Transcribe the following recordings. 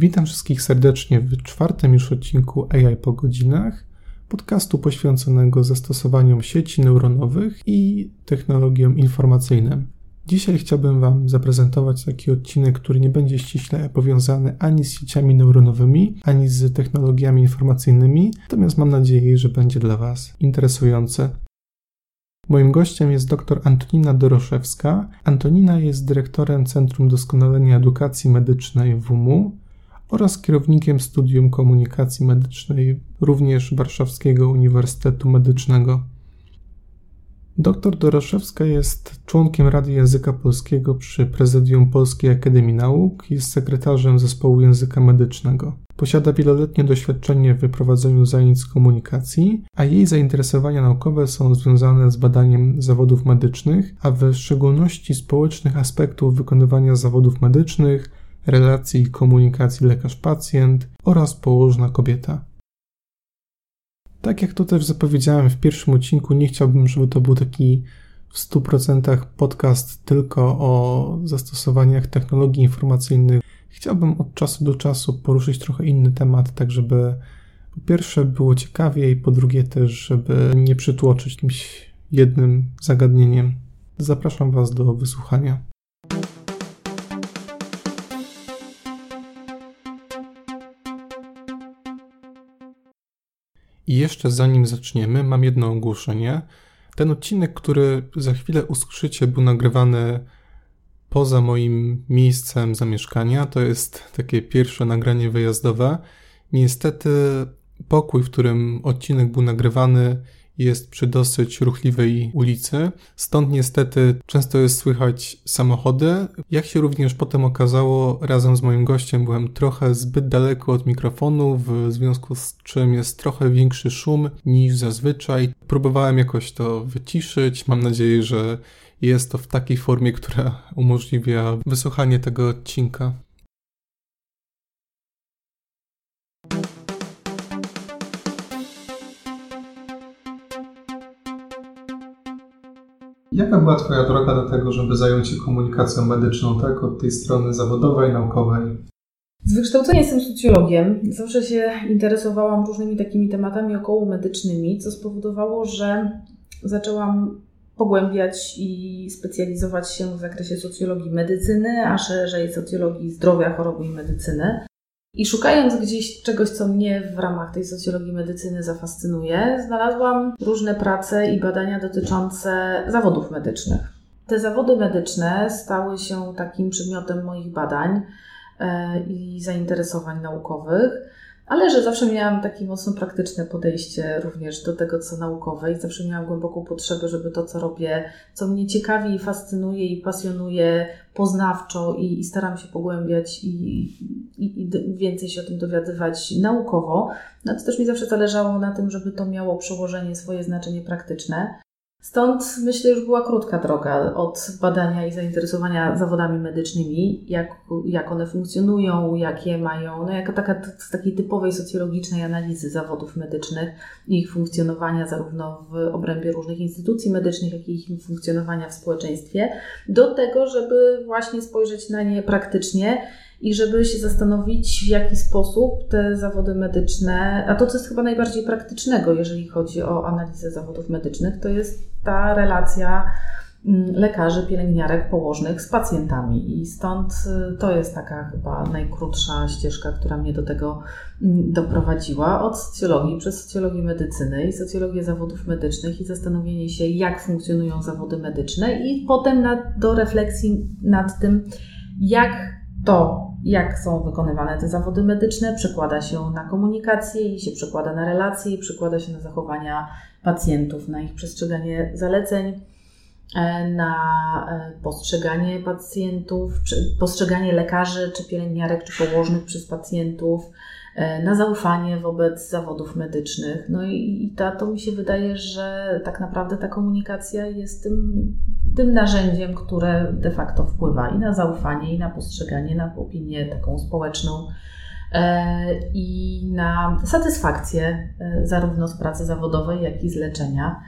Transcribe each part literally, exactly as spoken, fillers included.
Witam wszystkich serdecznie w czwartym już odcinku A I po godzinach, podcastu poświęconego zastosowaniom sieci neuronowych i technologiom informacyjnym. Dzisiaj chciałbym Wam zaprezentować taki odcinek, który nie będzie ściśle powiązany ani z sieciami neuronowymi, ani z technologiami informacyjnymi, natomiast mam nadzieję, że będzie dla Was interesujący. Moim gościem jest dr Antonina Doroszewska. Antonina jest dyrektorem Centrum Doskonalenia Edukacji Medycznej W U M U oraz kierownikiem Studium Komunikacji Medycznej również Warszawskiego Uniwersytetu Medycznego. Dr Doroszewska jest członkiem Rady Języka Polskiego przy Prezydium Polskiej Akademii Nauk, jest sekretarzem Zespołu Języka Medycznego. Posiada wieloletnie doświadczenie w wyprowadzeniu zajęć z komunikacji, a jej zainteresowania naukowe są związane z badaniem zawodów medycznych, a w szczególności społecznych aspektów wykonywania zawodów medycznych, relacji i komunikacji lekarz-pacjent oraz położna kobieta. Tak jak to też zapowiedziałem w pierwszym odcinku, nie chciałbym, żeby to był taki w stu procentach podcast tylko o zastosowaniach technologii informacyjnych. Chciałbym od czasu do czasu poruszyć trochę inny temat, tak żeby po pierwsze było ciekawiej, po drugie też, żeby nie przytłoczyć jakimś jednym zagadnieniem. Zapraszam Was do wysłuchania. I jeszcze zanim zaczniemy, mam jedno ogłoszenie. Ten odcinek, który za chwilę usłyszycie, był nagrywany poza moim miejscem zamieszkania. To jest takie pierwsze nagranie wyjazdowe. Niestety pokój, w którym odcinek był nagrywany, jest przy dosyć ruchliwej ulicy. Stąd niestety często jest słychać samochody. Jak się również potem okazało, razem z moim gościem byłem trochę zbyt daleko od mikrofonu, w związku z czym jest trochę większy szum niż zazwyczaj. Próbowałem jakoś to wyciszyć. Mam nadzieję, że jest to w takiej formie, która umożliwia wysłuchanie tego odcinka. Jaka była Twoja droga do tego, żeby zająć się komunikacją medyczną, tak? Od tej strony zawodowej, naukowej? Z wykształcenia jestem socjologiem. Zawsze się interesowałam różnymi takimi tematami okołomedycznymi, co spowodowało, że zaczęłam pogłębiać i specjalizować się w zakresie socjologii medycyny, a szerzej socjologii zdrowia, choroby i medycyny. I szukając gdzieś czegoś, co mnie w ramach tej socjologii medycyny zafascynuje, znalazłam różne prace i badania dotyczące zawodów medycznych. Te zawody medyczne stały się takim przedmiotem moich badań i zainteresowań naukowych, ale że zawsze miałam takie mocno praktyczne podejście również do tego, co naukowe i zawsze miałam głęboką potrzebę, żeby to, co robię, co mnie ciekawi, fascynuje i pasjonuje poznawczo i, i staram się pogłębiać i, i, i więcej się o tym dowiadywać naukowo, no to też mi zawsze zależało na tym, żeby to miało przełożenie, swoje znaczenie praktyczne. Stąd myślę, już była krótka droga od badania i zainteresowania zawodami medycznymi, jak, jak one funkcjonują, jakie mają, no jako taka z takiej typowej socjologicznej analizy zawodów medycznych i ich funkcjonowania zarówno w obrębie różnych instytucji medycznych, jak i ich funkcjonowania w społeczeństwie, do tego, żeby właśnie spojrzeć na nie praktycznie i żeby się zastanowić, w jaki sposób te zawody medyczne, a to, co jest chyba najbardziej praktycznego, jeżeli chodzi o analizę zawodów medycznych, to jest ta relacja lekarzy, pielęgniarek, położnych z pacjentami. I stąd to jest taka chyba najkrótsza ścieżka, która mnie do tego doprowadziła. Od socjologii przez socjologię medycyny i socjologię zawodów medycznych i zastanowienie się, jak funkcjonują zawody medyczne i potem na, do refleksji nad tym, jak to, jak są wykonywane te zawody medyczne, przekłada się na komunikację i się przekłada na relacje i przekłada się na zachowania pacjentów, na ich przestrzeganie zaleceń, na postrzeganie pacjentów, postrzeganie lekarzy czy pielęgniarek czy położnych przez pacjentów, na zaufanie wobec zawodów medycznych. No i, i ta, to mi się wydaje, że tak naprawdę ta komunikacja jest tym, tym narzędziem, które de facto wpływa i na zaufanie, i na postrzeganie, na opinię taką społeczną e, i na satysfakcję e, zarówno z pracy zawodowej, jak i z leczenia.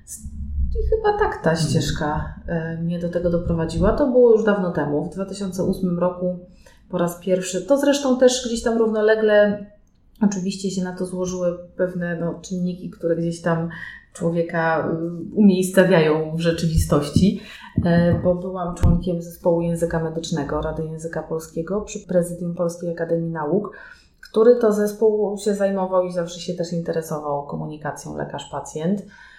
I chyba tak ta ścieżka e, mnie do tego doprowadziła. To było już dawno temu. W dwa tysiące ósmym roku po raz pierwszy. To zresztą też gdzieś tam równolegle oczywiście się na to złożyły pewne no, czynniki, które gdzieś tam człowieka umiejscawiają w rzeczywistości, bo byłam członkiem zespołu języka medycznego Rady Języka Polskiego przy Prezydium Polskiej Akademii Nauk, który to zespół się zajmował i zawsze się też interesował komunikacją lekarz-pacjent.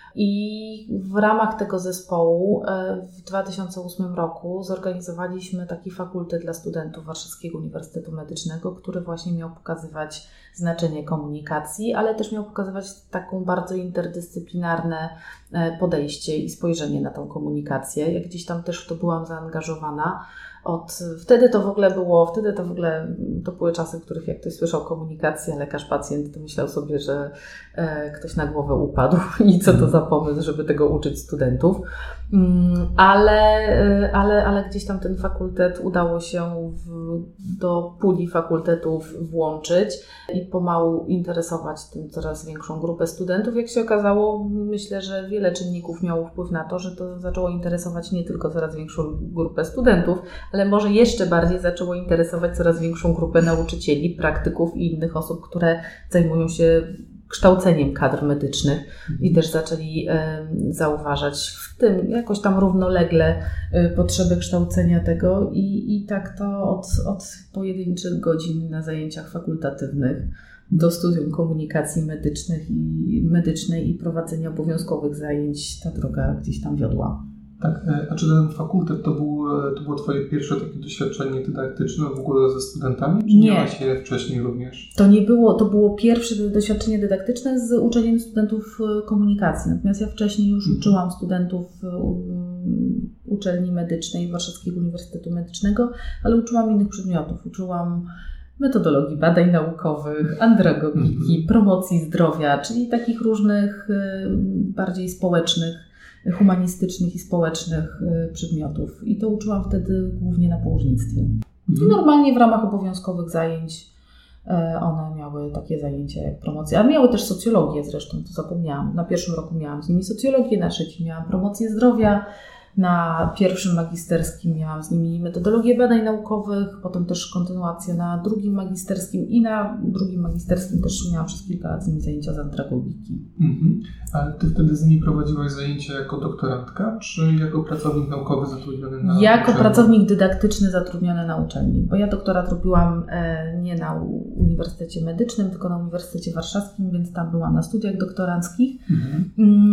I w ramach tego zespołu w dwa tysiące ósmym roku zorganizowaliśmy taki fakultet dla studentów Warszawskiego Uniwersytetu Medycznego, który właśnie miał pokazywać znaczenie komunikacji, ale też miał pokazywać taką bardzo interdyscyplinarne podejście i spojrzenie na tą komunikację. Ja gdzieś tam też w to byłam zaangażowana. Od, wtedy to w ogóle było, wtedy to w ogóle, to były czasy, w których jak ktoś słyszał komunikację lekarz-pacjent, to myślał sobie, że e, ktoś na głowę upadł i co to za pomysł, żeby tego uczyć studentów. Mm, ale, ale, ale gdzieś tam ten fakultet udało się w, do puli fakultetów włączyć i pomału interesować tym coraz większą grupę studentów. Jak się okazało, myślę, że wiele czynników miało wpływ na to, że to zaczęło interesować nie tylko coraz większą grupę studentów, ale może jeszcze bardziej zaczęło interesować coraz większą grupę nauczycieli, praktyków i innych osób, które zajmują się kształceniem kadr medycznych i też zaczęli e, zauważać w tym jakoś tam równolegle e, potrzeby kształcenia tego i, i tak to od, od pojedynczych godzin na zajęciach fakultatywnych do studium komunikacji medycznych i, medycznej i prowadzenia obowiązkowych zajęć ta droga gdzieś tam wiodła. Tak, a czy ten fakultet to, był, to było Twoje pierwsze takie doświadczenie dydaktyczne w ogóle ze studentami? Czy nie. Miałaś je wcześniej również? To nie było, to było pierwsze doświadczenie dydaktyczne z uczeniem studentów komunikacji. Natomiast ja wcześniej już hmm. uczyłam studentów uczelni medycznej Warszawskiego Uniwersytetu Medycznego, ale uczyłam innych przedmiotów. Uczyłam metodologii badań naukowych, andragogiki, hmm. promocji zdrowia, czyli takich różnych bardziej społecznych, humanistycznych i społecznych przedmiotów. I to uczyłam wtedy głównie na położnictwie. I normalnie w ramach obowiązkowych zajęć one miały takie zajęcia jak promocja, a miały też socjologię zresztą, to zapomniałam. Na pierwszym roku miałam z nimi socjologię, na trzecim miałam promocję zdrowia, na pierwszym magisterskim miałam z nimi metodologię badań naukowych, potem też kontynuację na drugim magisterskim i na drugim magisterskim też miałam przez kilka lat z nimi zajęcia z andragogiki. Mhm. Ale Ty wtedy z nimi prowadziłaś zajęcia jako doktorantka, czy jako pracownik naukowy zatrudniony na Jako uczelni? pracownik dydaktyczny zatrudniony na uczelni, bo ja doktorat robiłam e, nie na Uniwersytecie Medycznym, tylko na Uniwersytecie Warszawskim, więc tam byłam na studiach doktoranckich, mhm.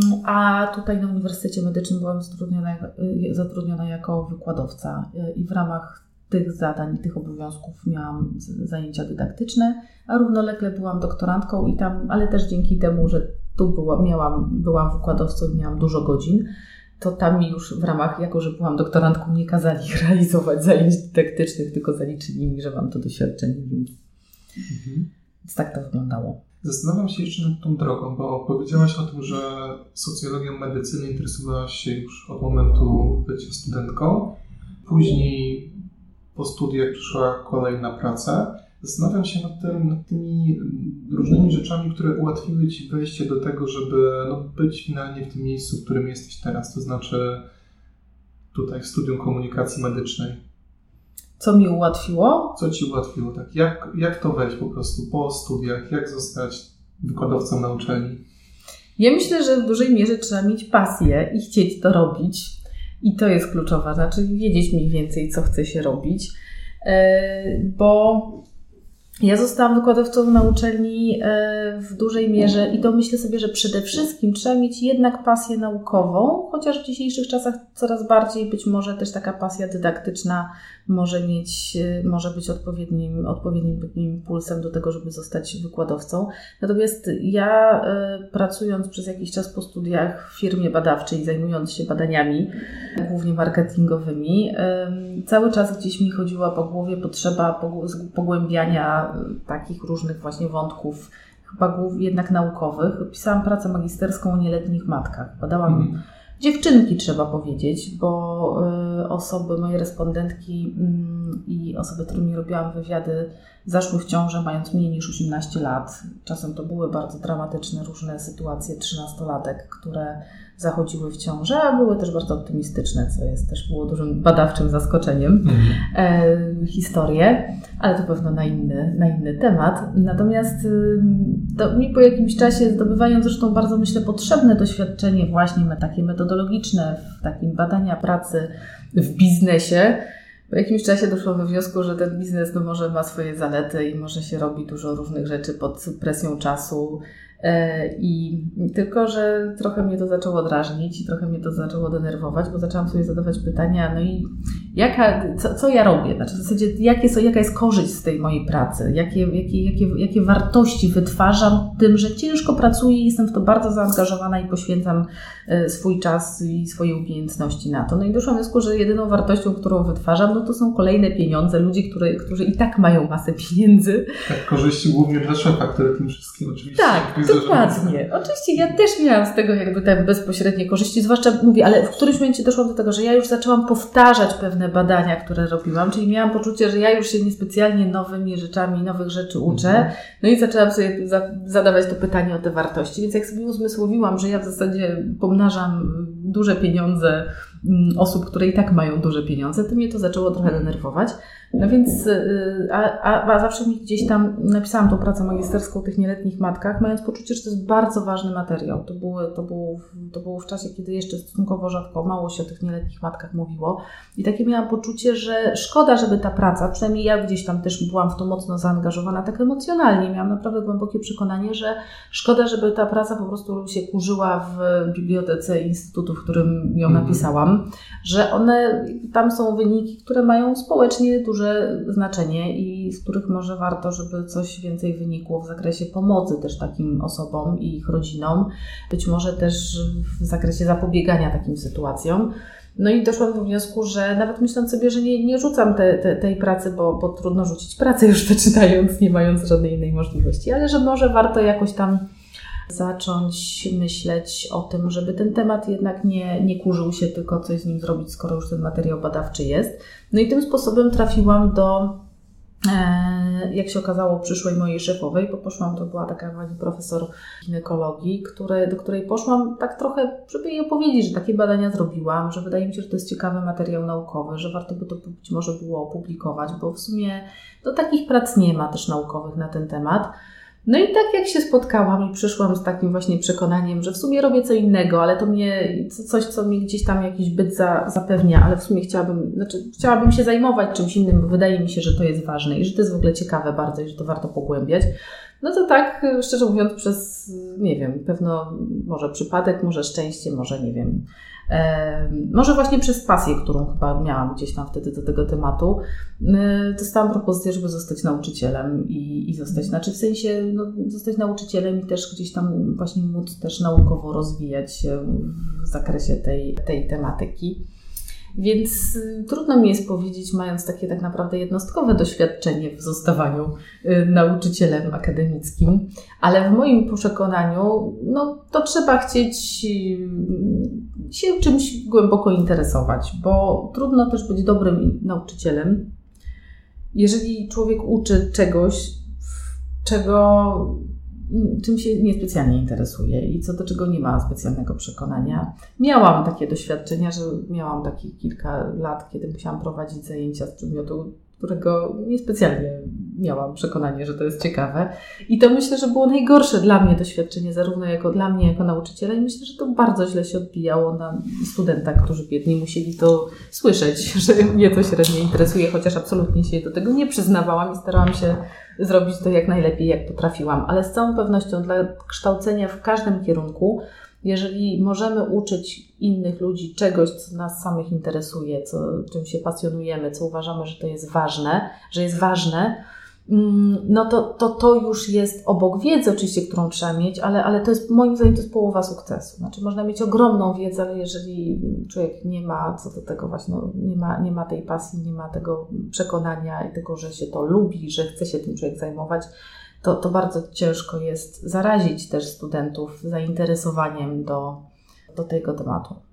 a tutaj na Uniwersytecie Medycznym byłam zatrudniona, zatrudniona jako wykładowca i w ramach tych zadań i tych obowiązków miałam zajęcia dydaktyczne, a równolegle byłam doktorantką i tam, ale też dzięki temu, że tu była, miałam, byłam wykładowcą i miałam dużo godzin, to tam mi już w ramach, jako że byłam doktorantką, nie kazali realizować zajęć dydaktycznych, tylko zaliczyli mi, że mam to doświadczenie, więc, mhm. więc tak to wyglądało. Zastanawiam się jeszcze nad tą drogą, bo powiedziałaś o tym, że socjologią medycyny interesowałaś się już od momentu bycia studentką. Później po studiach przyszła kolejna praca. Zastanawiam się nad, tym, nad tymi różnymi rzeczami, które ułatwiły Ci wejście do tego, żeby no, być finalnie w tym miejscu, w którym jesteś teraz, to znaczy tutaj w studium komunikacji medycznej. Co mi ułatwiło? Co Ci ułatwiło? Tak? Jak, jak to wejść po prostu po studiach? Jak zostać wykładowcą na uczelni? Ja myślę, że w dużej mierze trzeba mieć pasję i chcieć to robić. I to jest kluczowe. Znaczy wiedzieć mniej więcej, co chce się robić. Bo ja zostałam wykładowcą na uczelni w dużej mierze i to myślę sobie, że przede wszystkim trzeba mieć jednak pasję naukową, chociaż w dzisiejszych czasach coraz bardziej być może też taka pasja dydaktyczna może mieć, może być odpowiednim, odpowiednim impulsem do tego, żeby zostać wykładowcą. Natomiast ja pracując przez jakiś czas po studiach w firmie badawczej, zajmując się badaniami, głównie marketingowymi, cały czas gdzieś mi chodziła po głowie potrzeba pogłębiania takich różnych właśnie wątków, chyba jednak naukowych. Pisałam pracę magisterską o nieletnich matkach. Badałam mm. dziewczynki, trzeba powiedzieć, bo osoby, moje respondentki i osoby, z którymi robiłam wywiady, zaszły w ciążę mając mniej niż osiemnaście lat. Czasem to były bardzo dramatyczne różne sytuacje trzynastolatek, które zachodziły w ciążę, a były też bardzo optymistyczne, co jest też było dużym badawczym zaskoczeniem mhm. e, historie, ale to pewno na inny, na inny temat. Natomiast to mi po jakimś czasie, zdobywając zresztą bardzo, myślę, potrzebne doświadczenie właśnie takie metodologiczne w takim badania pracy w biznesie, po jakimś czasie doszło do wniosku, że ten biznes no, może ma swoje zalety i może się robi dużo różnych rzeczy pod presją czasu. I tylko, że trochę mnie to zaczęło drażnić i trochę mnie to zaczęło denerwować, bo zaczęłam sobie zadawać pytania, no i jaka, co, co ja robię? Znaczy w zasadzie jakie są, jaka jest korzyść z tej mojej pracy? Jakie, jakie, jakie, jakie wartości wytwarzam tym, że ciężko pracuję i jestem w to bardzo zaangażowana i poświęcam swój czas i swoje umiejętności na to. No i doszłam do wniosku, że jedyną wartością, którą wytwarzam, no to są kolejne pieniądze, ludzi, które, którzy i tak mają masę pieniędzy. Tak, korzyści głównie dla szefa, który tym wszystkim oczywiście... Tak, dokładnie. Oczywiście ja też miałam z tego jakby te bezpośrednie korzyści, zwłaszcza mówię, ale w którymś momencie doszłam do tego, że ja już zaczęłam powtarzać pewne badania, które robiłam, czyli miałam poczucie, że ja już się niespecjalnie nowymi rzeczami, nowych rzeczy uczę, no i zaczęłam sobie za- zadawać to pytanie o te wartości, więc jak sobie uzmysłowiłam, że ja w zasadzie pomnażam duże pieniądze osób, które i tak mają duże pieniądze, to mnie to zaczęło trochę denerwować. No więc, a, a, a zawsze mi gdzieś tam napisałam tą pracę magisterską o tych nieletnich matkach, mając poczucie, że to jest bardzo ważny materiał. To było, to było, to było w czasie, kiedy jeszcze stosunkowo rzadko, mało się o tych nieletnich matkach mówiło. I takie miałam poczucie, że szkoda, żeby ta praca, przynajmniej ja gdzieś tam też byłam w to mocno zaangażowana, tak emocjonalnie. Miałam naprawdę głębokie przekonanie, że szkoda, żeby ta praca po prostu się kurzyła w bibliotece instytutu, w którym ją napisałam, że one, tam są wyniki, które mają społecznie duże znaczenie i z których może warto, żeby coś więcej wynikło w zakresie pomocy też takim osobom i ich rodzinom, być może też w zakresie zapobiegania takim sytuacjom. No i doszłam do wniosku, że nawet myśląc sobie, że nie, nie rzucam te, te, tej pracy, bo, bo trudno rzucić pracę już zaczynając, nie mając żadnej innej możliwości, ale że może warto jakoś tam zacząć myśleć o tym, żeby ten temat jednak nie, nie kurzył się, tylko coś z nim zrobić, skoro już ten materiał badawczy jest. No i tym sposobem trafiłam do, e, jak się okazało, przyszłej mojej szefowej, bo poszłam, to była taka pani profesor ginekologii, które, do której poszłam tak trochę, żeby jej opowiedzieć, że takie badania zrobiłam, że wydaje mi się, że to jest ciekawy materiał naukowy, że warto by to być może było opublikować, bo w sumie no, takich prac nie ma też naukowych na ten temat. No i tak jak się spotkałam i przyszłam z takim właśnie przekonaniem, że w sumie robię co innego, ale to mnie, coś, co mi gdzieś tam jakiś byt za, zapewnia, ale w sumie chciałabym, znaczy chciałabym się zajmować czymś innym, bo wydaje mi się, że to jest ważne i że to jest w ogóle ciekawe bardzo i że to warto pogłębiać. No to tak, szczerze mówiąc, przez, nie wiem, pewno może przypadek, może szczęście, może nie wiem, e, może właśnie przez pasję, którą chyba miałam gdzieś tam wtedy do tego tematu, e, dostałam propozycję, żeby zostać nauczycielem i, i zostać, znaczy w sensie no, zostać nauczycielem i też gdzieś tam właśnie móc też naukowo rozwijać się w zakresie tej, tej tematyki. Więc trudno mi jest powiedzieć, mając takie tak naprawdę jednostkowe doświadczenie w zostawaniu y, nauczycielem akademickim, ale w moim przekonaniu no, to trzeba chcieć y, się czymś głęboko interesować, bo trudno też być dobrym nauczycielem, jeżeli człowiek uczy czegoś, czego czym się niespecjalnie interesuje i co do czego nie ma specjalnego przekonania. Miałam takie doświadczenia, że miałam takie kilka lat, kiedy musiałam prowadzić zajęcia z przedmiotu, którego niespecjalnie miałam przekonanie, że to jest ciekawe. I to myślę, że było najgorsze dla mnie doświadczenie, zarówno jako dla mnie, jako nauczyciela i myślę, że to bardzo źle się odbijało na studentach, którzy biedni musieli to słyszeć, że mnie to średnio interesuje, chociaż absolutnie się do tego nie przyznawałam i starałam się zrobić to jak najlepiej, jak potrafiłam. Ale z całą pewnością dla kształcenia w każdym kierunku, jeżeli możemy uczyć innych ludzi czegoś, co nas samych interesuje, co, czym się pasjonujemy, co uważamy, że to jest ważne, że jest ważne, no to, to to już jest obok wiedzy oczywiście, którą trzeba mieć, ale, ale to jest moim zdaniem to jest połowa sukcesu. Znaczy można mieć ogromną wiedzę, ale jeżeli człowiek nie ma co do tego właśnie, no, nie ma, nie ma tej pasji, nie ma tego przekonania i tego, że się to lubi, że chce się tym człowiek zajmować, to, to bardzo ciężko jest zarazić też studentów zainteresowaniem do, do tego tematu.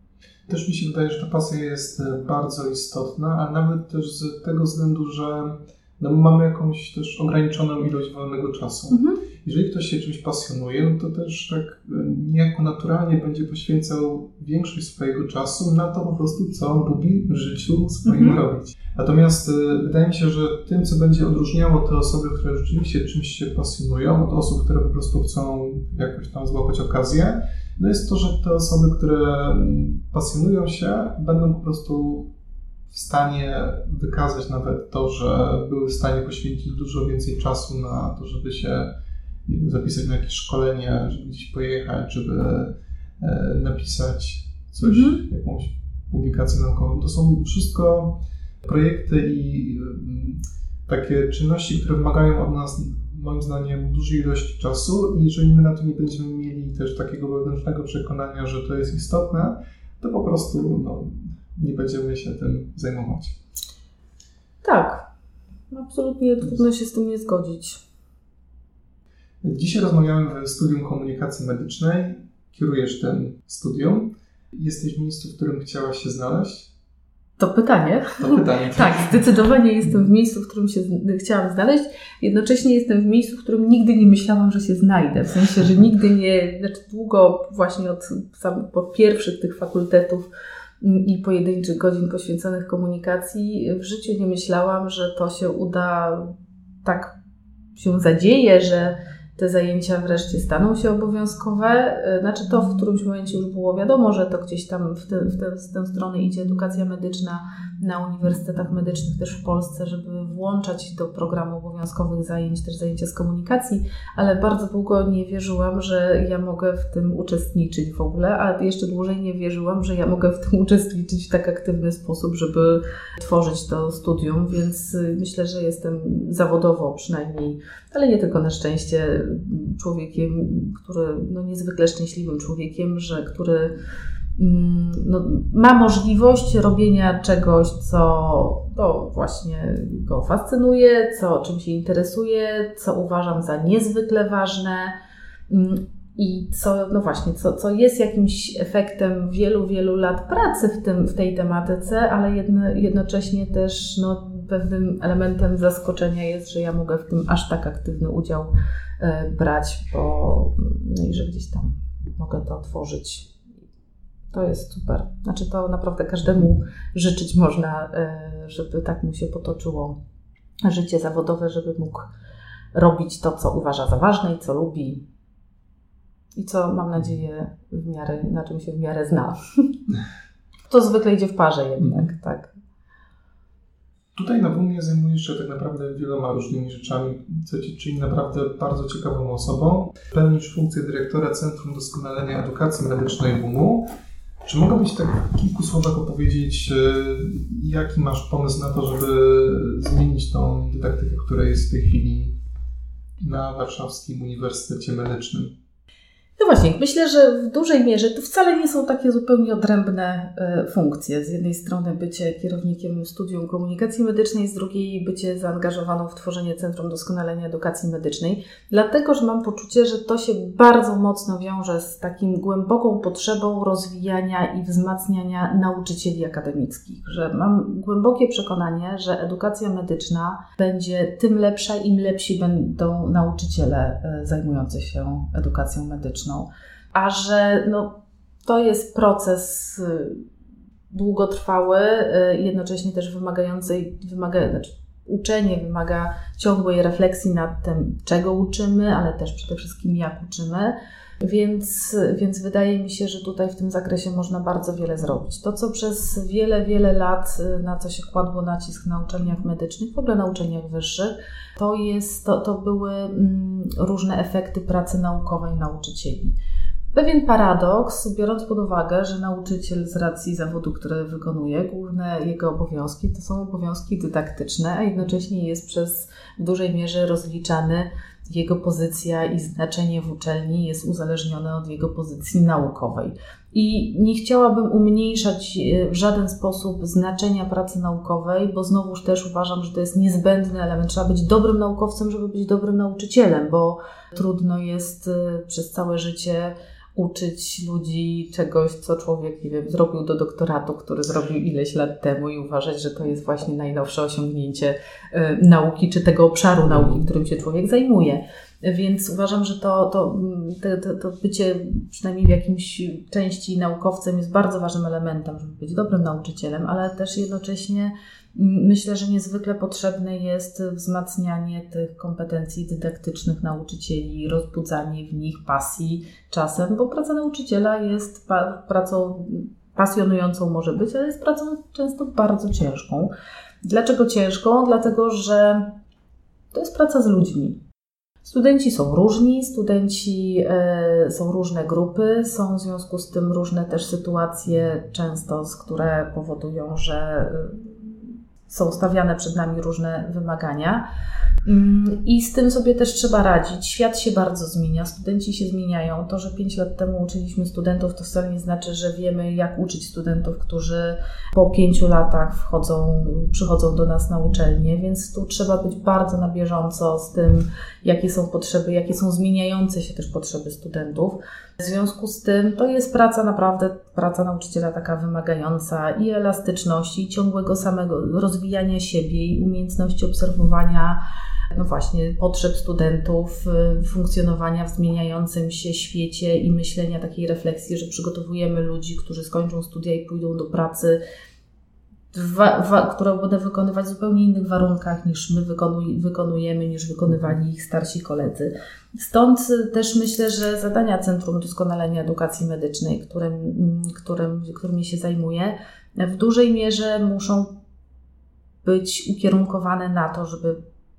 Też mi się wydaje, że ta pasja jest bardzo istotna, a nawet też z tego względu, że no, mamy jakąś też ograniczoną ilość wolnego czasu. Mhm. Jeżeli ktoś się czymś pasjonuje, no to też tak niejako naturalnie będzie poświęcał większość swojego czasu na to po prostu, co on lubi w życiu swoim mhm. robić. Natomiast y, wydaje mi się, że tym, co będzie odróżniało te osoby, które rzeczywiście czymś się pasjonują, od osób, które po prostu chcą jakoś tam złapać okazję, no jest to, że te osoby, które pasjonują się, będą po prostu w stanie wykazać nawet to, że były w stanie poświęcić dużo więcej czasu na to, żeby się nie wiem, zapisać na jakieś szkolenie, żeby gdzieś pojechać, żeby e, napisać coś, mm-hmm. jakąś publikację naukową. To są wszystko projekty i m, takie czynności, które wymagają od nas, moim zdaniem, dużej ilości czasu i jeżeli my na to nie będziemy mieli też takiego wewnętrznego przekonania, że to jest istotne, to po prostu no, nie będziemy się tym zajmować. Tak, absolutnie trudno się z tym nie zgodzić. Dzisiaj rozmawiamy w Studium Komunikacji Medycznej. Kierujesz tym studium. Jesteś w miejscu, w którym chciałaś się znaleźć? To pytanie. To pytanie. Tak, zdecydowanie jestem w miejscu, w którym się chciałam znaleźć. Jednocześnie jestem w miejscu, w którym nigdy nie myślałam, że się znajdę. W sensie, że nigdy nie, znaczy długo właśnie od, od pierwszych tych fakultetów i pojedynczych godzin poświęconych komunikacji w życiu nie myślałam, że to się uda, tak się zadzieje, że te zajęcia wreszcie staną się obowiązkowe. Znaczy to w którymś momencie już było wiadomo, że to gdzieś tam w, te, w, te, w tę stronę idzie edukacja medyczna na uniwersytetach medycznych też w Polsce, żeby włączać do programu obowiązkowych zajęć też zajęcia z komunikacji, ale bardzo długo nie wierzyłam, że ja mogę w tym uczestniczyć w ogóle, a jeszcze dłużej nie wierzyłam, że ja mogę w tym uczestniczyć w tak aktywny sposób, żeby tworzyć to studium, więc myślę, że jestem zawodowo przynajmniej, ale nie tylko na szczęście, człowiekiem, który, no niezwykle szczęśliwym człowiekiem, że który no, ma możliwość robienia czegoś, co to właśnie go fascynuje, co, czym się interesuje, co uważam za niezwykle ważne i co, no właśnie, co, co jest jakimś efektem wielu, wielu lat pracy w, tym, w tej tematyce, ale jedno, jednocześnie też no, pewnym elementem zaskoczenia jest, że ja mogę w tym aż tak aktywny udział y, brać, bo no i że gdzieś tam mogę to tworzyć. To jest super. Znaczy to naprawdę każdemu życzyć można, y, żeby tak mu się potoczyło życie zawodowe, żeby mógł robić to, co uważa za ważne i co lubi. I co, mam nadzieję, w miarę, na czym się w miarę zna. To zwykle idzie w parze jednak, tak. Tutaj na W U M-ie zajmujesz się tak naprawdę wieloma różnymi rzeczami, co Ci czyni naprawdę bardzo ciekawą osobą. Pełnisz funkcję dyrektora Centrum Doskonalenia Edukacji Medycznej W U M-u. Czy mogłabyś tak w kilku słowach opowiedzieć, jaki masz pomysł na to, żeby zmienić tą dydaktykę, która jest w tej chwili na Warszawskim Uniwersytecie Medycznym? No właśnie, myślę, że w dużej mierze to wcale nie są takie zupełnie odrębne funkcje. Z jednej strony bycie kierownikiem Studium Komunikacji Medycznej, z drugiej bycie zaangażowaną w tworzenie Centrum Doskonalenia Edukacji Medycznej, dlatego że mam poczucie, że to się bardzo mocno wiąże z takim głęboką potrzebą rozwijania i wzmacniania nauczycieli akademickich, że mam głębokie przekonanie, że edukacja medyczna będzie tym lepsza, im lepsi będą nauczyciele zajmujący się edukacją medyczną. A że no, to jest proces długotrwały, jednocześnie też wymagający, wymaga, znaczy uczenie wymaga ciągłej refleksji nad tym, czego uczymy, ale też przede wszystkim jak uczymy. Więc, więc wydaje mi się, że tutaj w tym zakresie można bardzo wiele zrobić. To, co przez wiele, wiele lat, na co się kładło nacisk na uczelniach medycznych, w ogóle na uczelniach wyższych, to, jest, to, to były mm, różne efekty pracy naukowej nauczycieli. Pewien paradoks, biorąc pod uwagę, że nauczyciel z racji zawodu, który wykonuje, główne jego obowiązki to są obowiązki dydaktyczne, a jednocześnie jest przez w dużej mierze rozliczany, jego pozycja i znaczenie w uczelni jest uzależnione od jego pozycji naukowej. I nie chciałabym umniejszać w żaden sposób znaczenia pracy naukowej, bo znowuż też uważam, że to jest niezbędny element. Trzeba być dobrym naukowcem, żeby być dobrym nauczycielem, bo trudno jest przez całe życie uczyć ludzi czegoś, co człowiek, nie wiem, zrobił do doktoratu, który zrobił ileś lat temu i uważać, że to jest właśnie najnowsze osiągnięcie y, nauki, czy tego obszaru nauki, którym się człowiek zajmuje. Więc uważam, że to, to, to, to bycie przynajmniej w jakimś części naukowcem jest bardzo ważnym elementem, żeby być dobrym nauczycielem, ale też jednocześnie myślę, że niezwykle potrzebne jest wzmacnianie tych kompetencji dydaktycznych nauczycieli, rozbudzanie w nich pasji czasem, bo praca nauczyciela jest pa- pracą pasjonującą może być, ale jest pracą często bardzo ciężką. Dlaczego ciężką? Dlatego, że to jest praca z ludźmi. Studenci są różni, studenci y, są różne grupy, są w związku z tym różne też sytuacje często, które powodują, że y, są stawiane przed nami różne wymagania i z tym sobie też trzeba radzić. Świat się bardzo zmienia, studenci się zmieniają. To, że pięć lat temu uczyliśmy studentów, to wcale nie znaczy, że wiemy, jak uczyć studentów, którzy po pięciu latach wchodzą, przychodzą do nas na uczelnię, więc tu trzeba być bardzo na bieżąco z tym, jakie są potrzeby, jakie są zmieniające się też potrzeby studentów. W związku z tym to jest praca naprawdę, praca nauczyciela taka wymagająca i elastyczności, i ciągłego samego rozwijania siebie i umiejętności obserwowania no właśnie potrzeb studentów, funkcjonowania w zmieniającym się świecie i myślenia takiej refleksji, że przygotowujemy ludzi, którzy skończą studia i pójdą do pracy, Wa, wa, którą będę wykonywać w zupełnie innych warunkach niż my wykonuj, wykonujemy, niż wykonywali ich starsi koledzy. Stąd też myślę, że zadania Centrum Doskonalenia Edukacji Medycznej, którym, którym, którymi się zajmuję, w dużej mierze muszą być ukierunkowane na to, żeby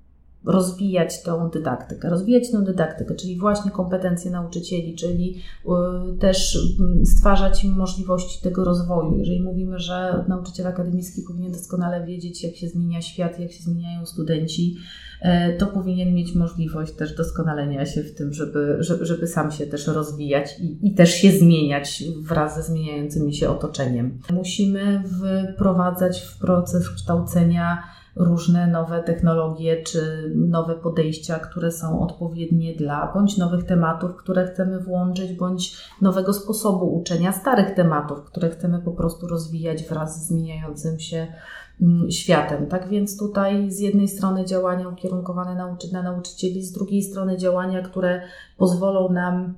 rozwijać tę dydaktykę, rozwijać tę dydaktykę, czyli właśnie kompetencje nauczycieli, czyli y, też stwarzać im możliwości tego rozwoju. Jeżeli mówimy, że nauczyciel akademicki powinien doskonale wiedzieć, jak się zmienia świat, jak się zmieniają studenci, y, to powinien mieć możliwość też doskonalenia się w tym, żeby, żeby, żeby sam się też rozwijać i, i też się zmieniać wraz ze zmieniającym się otoczeniem. Musimy wprowadzać w proces kształcenia różne nowe technologie czy nowe podejścia, które są odpowiednie dla bądź nowych tematów, które chcemy włączyć, bądź nowego sposobu uczenia starych tematów, które chcemy po prostu rozwijać wraz z zmieniającym się światem. Tak więc tutaj z jednej strony działania ukierunkowane na, nauczy- na nauczycieli, z drugiej strony działania, które pozwolą nam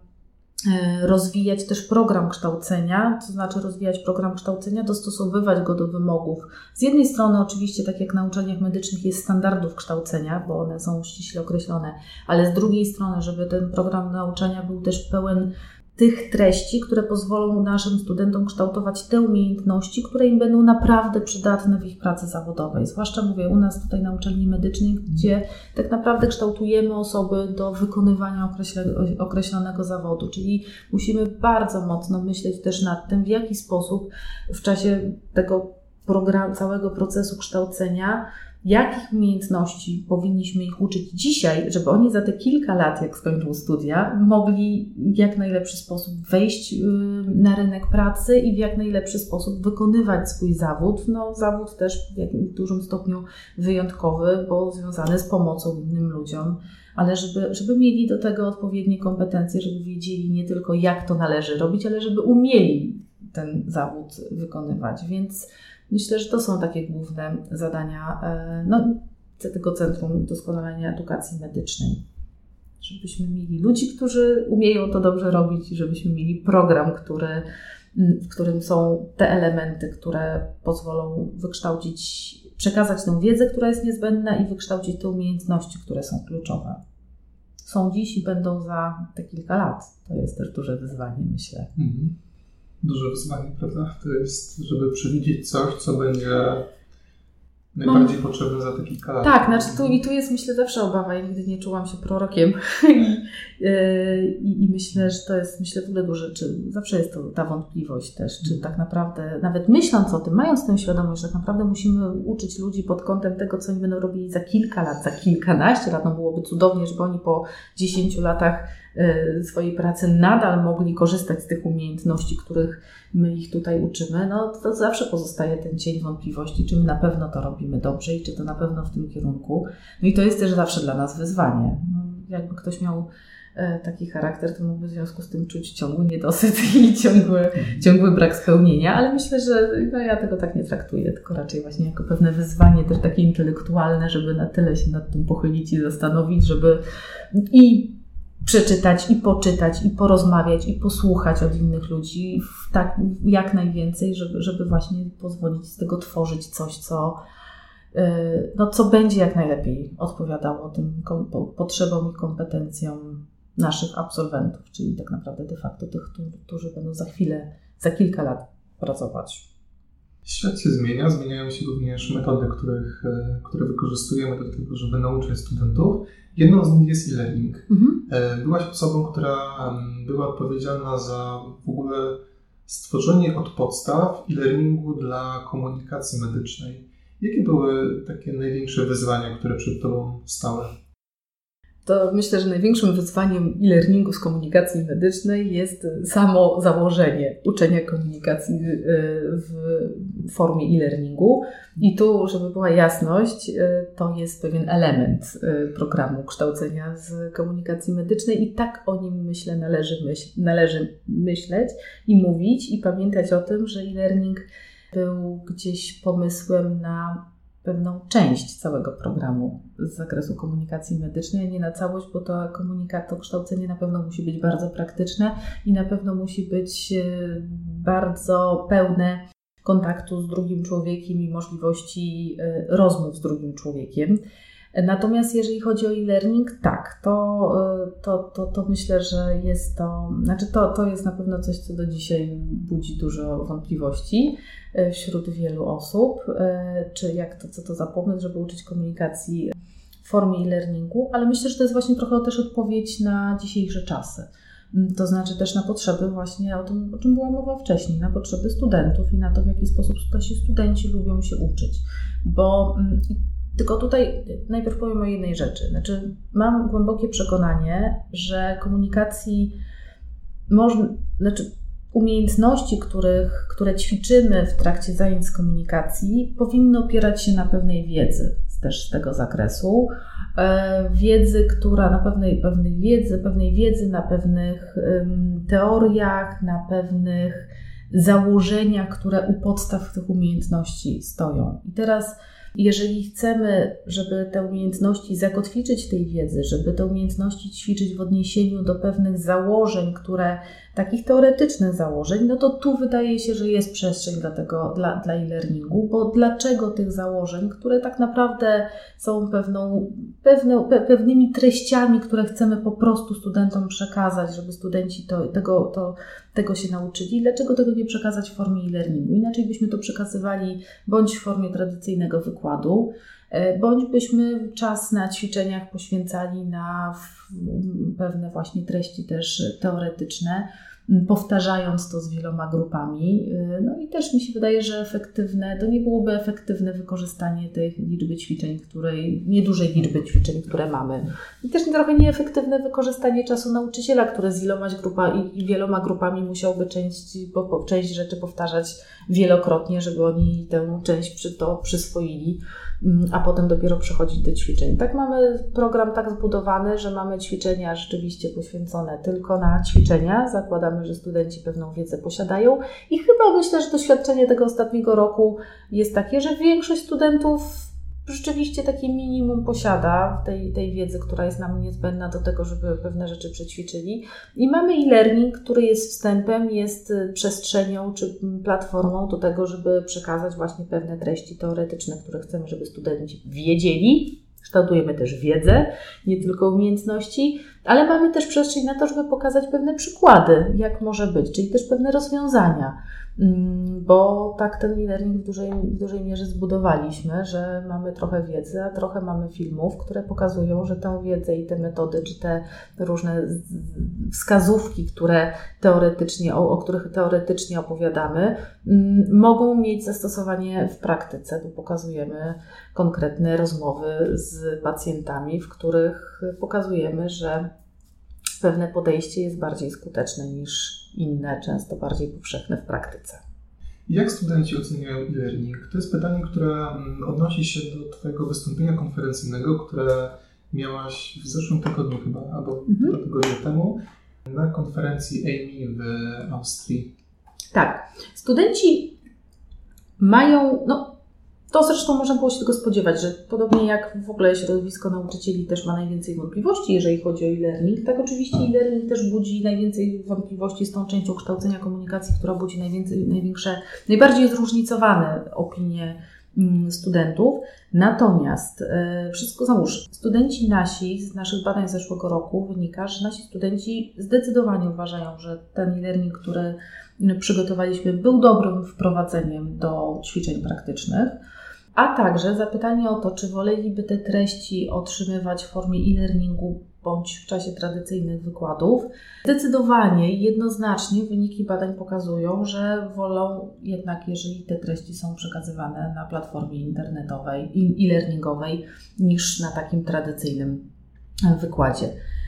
rozwijać też program kształcenia, to znaczy rozwijać program kształcenia, dostosowywać go do wymogów. Z jednej strony oczywiście, tak jak na uczelniach medycznych jest standardów kształcenia, bo one są ściśle określone, ale z drugiej strony, żeby ten program nauczania był też pełen tych treści, które pozwolą naszym studentom kształtować te umiejętności, które im będą naprawdę przydatne w ich pracy zawodowej. Zwłaszcza mówię u nas tutaj na uczelni medycznej, gdzie tak naprawdę kształtujemy osoby do wykonywania określe- określonego zawodu, czyli musimy bardzo mocno myśleć też nad tym, w jaki sposób w czasie tego programu, całego procesu kształcenia, jakich umiejętności powinniśmy ich uczyć dzisiaj, żeby oni za te kilka lat, jak skończą studia, mogli w jak najlepszy sposób wejść na rynek pracy i w jak najlepszy sposób wykonywać swój zawód. No, zawód też w jakimś dużym stopniu wyjątkowy, bo związany z pomocą innym ludziom, ale żeby, żeby mieli do tego odpowiednie kompetencje, żeby wiedzieli nie tylko jak to należy robić, ale żeby umieli ten zawód wykonywać. Więc myślę, że to są takie główne zadania no, tego Centrum Doskonalenia Edukacji Medycznej. Żebyśmy mieli ludzi, którzy umieją to dobrze robić i żebyśmy mieli program, który, w którym są te elementy, które pozwolą wykształcić, przekazać tę wiedzę, która jest niezbędna i wykształcić te umiejętności, które są kluczowe. Są dziś i będą za te kilka lat. To jest też duże wyzwanie, myślę. Mhm. Duże wyzwanie, prawda? To jest, żeby przewidzieć coś, co będzie najbardziej no, potrzebne za te kilka lat. Tak, znaczy tu, i tu jest myślę zawsze obawa. Ja nigdy nie czułam się prorokiem I, i myślę, że to jest myślę w ogóle duże, czy zawsze jest to ta wątpliwość też, czy tak naprawdę, nawet myśląc o tym, mając tę świadomość, że tak naprawdę musimy uczyć ludzi pod kątem tego, co oni będą robili za kilka lat, za kilkanaście lat, no byłoby cudownie, żeby oni po dziesięciu latach swojej pracy nadal mogli korzystać z tych umiejętności, których my ich tutaj uczymy, no to zawsze pozostaje ten cień wątpliwości, czy my na pewno to robimy dobrze i czy to na pewno w tym kierunku. No i to jest też zawsze dla nas wyzwanie. No, jakby ktoś miał taki charakter, to mógłby w związku z tym czuć ciągły niedosyt i ciągły, ciągły brak spełnienia, ale myślę, że no, ja tego tak nie traktuję, tylko raczej właśnie jako pewne wyzwanie też takie intelektualne, żeby na tyle się nad tym pochylić i zastanowić, żeby i przeczytać, i poczytać, i porozmawiać, i posłuchać od innych ludzi w tak, jak najwięcej, żeby, żeby właśnie pozwolić z tego tworzyć coś, co no, co będzie jak najlepiej odpowiadało tym kom- potrzebom i kompetencjom naszych absolwentów, czyli tak naprawdę de facto tych, którzy będą za chwilę, za kilka lat pracować. Świat się zmienia, zmieniają się również metody, których, które wykorzystujemy do tego, żeby nauczyć studentów. Jedną z nich jest e-learning. Mhm. Byłaś osobą, która była odpowiedzialna za w ogóle stworzenie od podstaw e-learningu dla komunikacji medycznej. Jakie były takie największe wyzwania, które przed Tobą stały? To myślę, że największym wyzwaniem e-learningu z komunikacji medycznej jest samo założenie uczenia komunikacji w formie e-learningu. I tu, żeby była jasność, to jest pewien element programu kształcenia z komunikacji medycznej i tak o nim, myślę, należy, myśl, należy myśleć i mówić i pamiętać o tym, że e-learning był gdzieś pomysłem na pewną część całego programu z zakresu komunikacji medycznej, a nie na całość, bo to komunikat, to kształcenie na pewno musi być bardzo praktyczne i na pewno musi być bardzo pełne kontaktu z drugim człowiekiem i możliwości rozmów z drugim człowiekiem. Natomiast jeżeli chodzi o e-learning, tak, to, to, to, to myślę, że jest to, znaczy to, to jest na pewno coś, co do dzisiaj budzi dużo wątpliwości wśród wielu osób, czy jak to, co to za pomysł, żeby uczyć komunikacji w formie e-learningu, ale myślę, że to jest właśnie trochę też odpowiedź na dzisiejsze czasy. To znaczy też na potrzeby właśnie, o tym, o czym była mowa wcześniej, na potrzeby studentów i na to, w jaki sposób się studenci lubią się uczyć. Bo tylko tutaj najpierw powiem o jednej rzeczy. Znaczy, mam głębokie przekonanie, że komunikacji można, znaczy umiejętności, których, które ćwiczymy w trakcie zajęć z komunikacji, powinny opierać się na pewnej wiedzy też z tego zakresu. Wiedzy, która na pewnej, pewnej wiedzy, pewnej wiedzy, na pewnych um, teoriach, na pewnych założeniach, które u podstaw tych umiejętności stoją. I teraz jeżeli chcemy, żeby te umiejętności zakotwiczyć tej wiedzy, żeby te umiejętności ćwiczyć w odniesieniu do pewnych założeń, które, takich teoretycznych założeń, no to tu wydaje się, że jest przestrzeń dla tego, dla, dla e-learningu, bo dlaczego tych założeń, które tak naprawdę są pewną, pewne, pe, pewnymi treściami, które chcemy po prostu studentom przekazać, żeby studenci to, tego, to, tego się nauczyli, dlaczego tego nie przekazać w formie e-learningu? Inaczej byśmy to przekazywali bądź w formie tradycyjnego wykładu, bądź byśmy czas na ćwiczeniach poświęcali na pewne właśnie treści też teoretyczne, powtarzając to z wieloma grupami. No i też mi się wydaje, że efektywne, to nie byłoby efektywne wykorzystanie tej liczby ćwiczeń, której, niedużej liczby ćwiczeń, które mamy. I też trochę nieefektywne wykorzystanie czasu nauczyciela, który z ilomaś grupa i wieloma grupami musiałby część, po, po, część rzeczy powtarzać wielokrotnie, żeby oni tę część przy to przyswoili, a potem dopiero przechodzić do ćwiczeń. Tak mamy program tak zbudowany, że mamy ćwiczenia rzeczywiście poświęcone tylko na ćwiczenia. Zakładamy, że studenci pewną wiedzę posiadają i chyba myślę, że doświadczenie tego ostatniego roku jest takie, że większość studentów rzeczywiście takie minimum posiada tej, tej wiedzy, która jest nam niezbędna do tego, żeby pewne rzeczy przećwiczyli. I mamy e-learning, który jest wstępem, jest przestrzenią czy platformą do tego, żeby przekazać właśnie pewne treści teoretyczne, które chcemy, żeby studenci wiedzieli. Kształtujemy też wiedzę, nie tylko umiejętności, ale mamy też przestrzeń na to, żeby pokazać pewne przykłady, jak może być, czyli też pewne rozwiązania. Bo tak ten e-learning w dużej, w dużej mierze zbudowaliśmy, że mamy trochę wiedzy, a trochę mamy filmów, które pokazują, że tę wiedzę i te metody, czy te różne wskazówki, które teoretycznie, o, o których teoretycznie opowiadamy, m, mogą mieć zastosowanie w praktyce. Tu pokazujemy konkretne rozmowy z pacjentami, w których pokazujemy, że pewne podejście jest bardziej skuteczne niż inne, często bardziej powszechne w praktyce. Jak studenci oceniają e-learning? To jest pytanie, które odnosi się do Twojego wystąpienia konferencyjnego, które miałaś w zeszłym tygodniu chyba, albo mhm. dwa tygodnie temu, na konferencji A I M I w Austrii. Tak. Studenci mają, no to zresztą można było się tego spodziewać, że podobnie jak w ogóle środowisko nauczycieli też ma najwięcej wątpliwości, jeżeli chodzi o e-learning, tak oczywiście e-learning też budzi najwięcej wątpliwości z tą częścią kształcenia komunikacji, która budzi najwięcej, największe, najbardziej zróżnicowane opinie studentów. Natomiast e, wszystko załóż, studenci nasi, z naszych badań z zeszłego roku wynika, że nasi studenci zdecydowanie uważają, że ten e-learning, który przygotowaliśmy, był dobrym wprowadzeniem do ćwiczeń praktycznych, a także zapytanie o to, czy woleliby te treści otrzymywać w formie e-learningu bądź w czasie tradycyjnych wykładów. Zdecydowanie i jednoznacznie wyniki badań pokazują, że wolą jednak, jeżeli te treści są przekazywane na platformie internetowej, e-learningowej, niż na takim tradycyjnym wykładzie.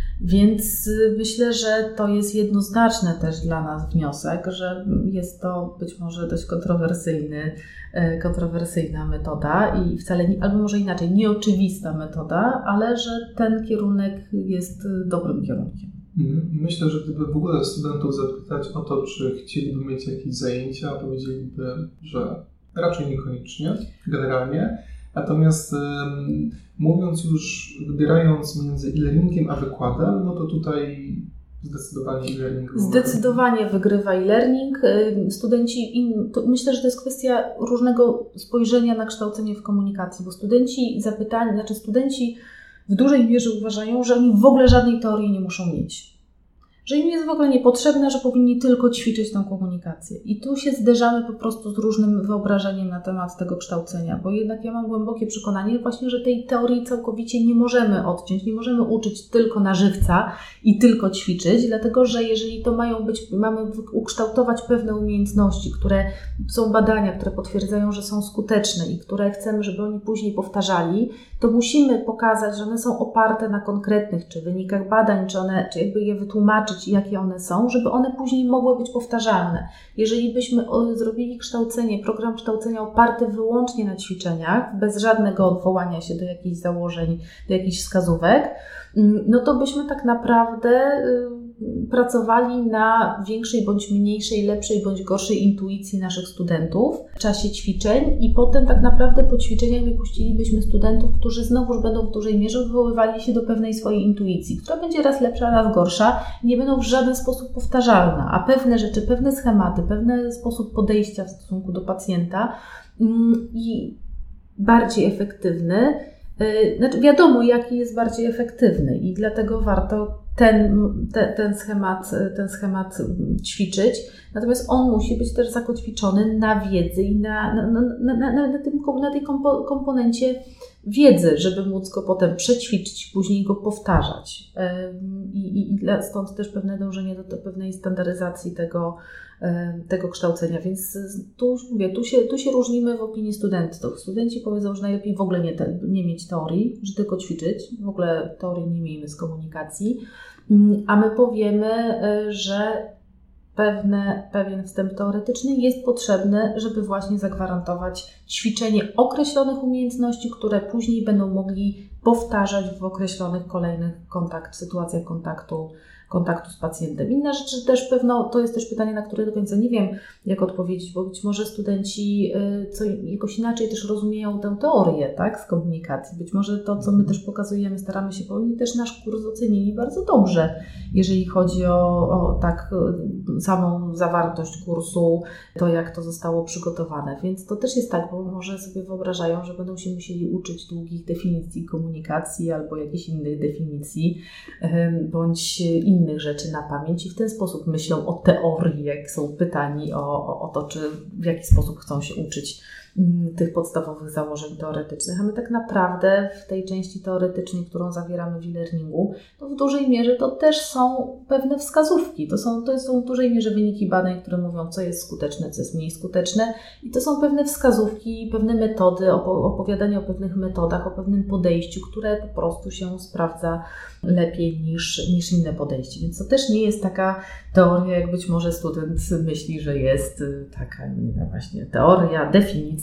Więc myślę, że to jest jednoznaczny też dla nas wniosek, że jest to być może dość kontrowersyjny, kontrowersyjna metoda i wcale, nie, albo może inaczej, nieoczywista metoda, ale że ten kierunek jest dobrym kierunkiem. Myślę, że gdyby w ogóle studentów zapytać o to, czy chcieliby mieć jakieś zajęcia, powiedzieliby, że raczej niekoniecznie, generalnie. Natomiast um, mówiąc już, wybierając między e-learningiem a wykładem, no to tutaj zdecydowanie e-learning. Zdecydowanie wygrywa e-learning. Studenci, in, to myślę, że to jest kwestia różnego spojrzenia na kształcenie w komunikacji, bo studenci zapytani, znaczy studenci w dużej mierze uważają, że oni w ogóle żadnej teorii nie muszą mieć. Że im jest w ogóle niepotrzebna, że powinni tylko ćwiczyć tą komunikację. I tu się zderzamy po prostu z różnym wyobrażeniem na temat tego kształcenia, bo jednak ja mam głębokie przekonanie właśnie, że tej teorii całkowicie nie możemy odciąć, nie możemy uczyć tylko na żywca i tylko ćwiczyć, dlatego że jeżeli to mają być, mamy ukształtować pewne umiejętności, które są badania, które potwierdzają, że są skuteczne i które chcemy, żeby oni później powtarzali, to musimy pokazać, że one są oparte na konkretnych czy wynikach badań, czy one, czy jakby je wytłumaczyć, jakie one są, żeby one później mogły być powtarzalne. Jeżeli byśmy zrobili kształcenie, program kształcenia oparty wyłącznie na ćwiczeniach, bez żadnego odwołania się do jakichś założeń, do jakichś wskazówek, no to byśmy tak naprawdę pracowali na większej bądź mniejszej, lepszej bądź gorszej intuicji naszych studentów w czasie ćwiczeń i potem tak naprawdę po ćwiczeniach wypuścilibyśmy studentów, którzy znowuż będą w dużej mierze odwoływali się do pewnej swojej intuicji, która będzie raz lepsza, raz gorsza, nie będą w żaden sposób powtarzalne, a pewne rzeczy, pewne schematy, pewien sposób podejścia w stosunku do pacjenta mm, i bardziej efektywny. Znaczy wiadomo, jaki jest bardziej efektywny i dlatego warto ten, te, ten, schemat, ten schemat ćwiczyć, natomiast on musi być też zakotwiczony na wiedzy i na, na, na, na, na, tym, na tej kompo, komponencie wiedzy, żeby móc go potem przećwiczyć, później go powtarzać. I, i, i stąd też pewne dążenie do, do pewnej standaryzacji tego, tego kształcenia, więc tu już mówię, tu się, tu się różnimy w opinii studentów. Studenci powiedzą, że najlepiej w ogóle nie, te, nie mieć teorii, że tylko ćwiczyć, w ogóle teorii nie miejmy z komunikacji, a my powiemy, że pewne, pewien wstęp teoretyczny jest potrzebny, żeby właśnie zagwarantować ćwiczenie określonych umiejętności, które później będą mogli powtarzać w określonych kolejnych kontakt, sytuacjach kontaktu, kontaktu z pacjentem. Inna rzecz też pewno, to jest też pytanie, na które do końca nie wiem, jak odpowiedzieć, bo być może studenci co, jakoś inaczej też rozumieją tę teorię, tak, z komunikacji. Być może to, co my też pokazujemy, staramy się, bo oni też nasz kurs ocenili bardzo dobrze, jeżeli chodzi o, o tak samą zawartość kursu, to jak to zostało przygotowane. Więc to też jest tak, bo może sobie wyobrażają, że będą się musieli uczyć długich definicji komunikacji albo jakichś innych definicji, bądź innych rzeczy na pamięć i w ten sposób myślą o teorii, jak są pytani o, o, o to, czy w jaki sposób chcą się uczyć tych podstawowych założeń teoretycznych. A my tak naprawdę w tej części teoretycznej, którą zawieramy w e-learningu, to w dużej mierze to też są pewne wskazówki. To są, to są w dużej mierze wyniki badań, które mówią, co jest skuteczne, co jest mniej skuteczne i to są pewne wskazówki, pewne metody, opowiadanie o pewnych metodach, o pewnym podejściu, które po prostu się sprawdza lepiej niż, niż inne podejście. Więc to też nie jest taka teoria, jak być może student myśli, że jest taka, nie wiem, właśnie teoria, definicja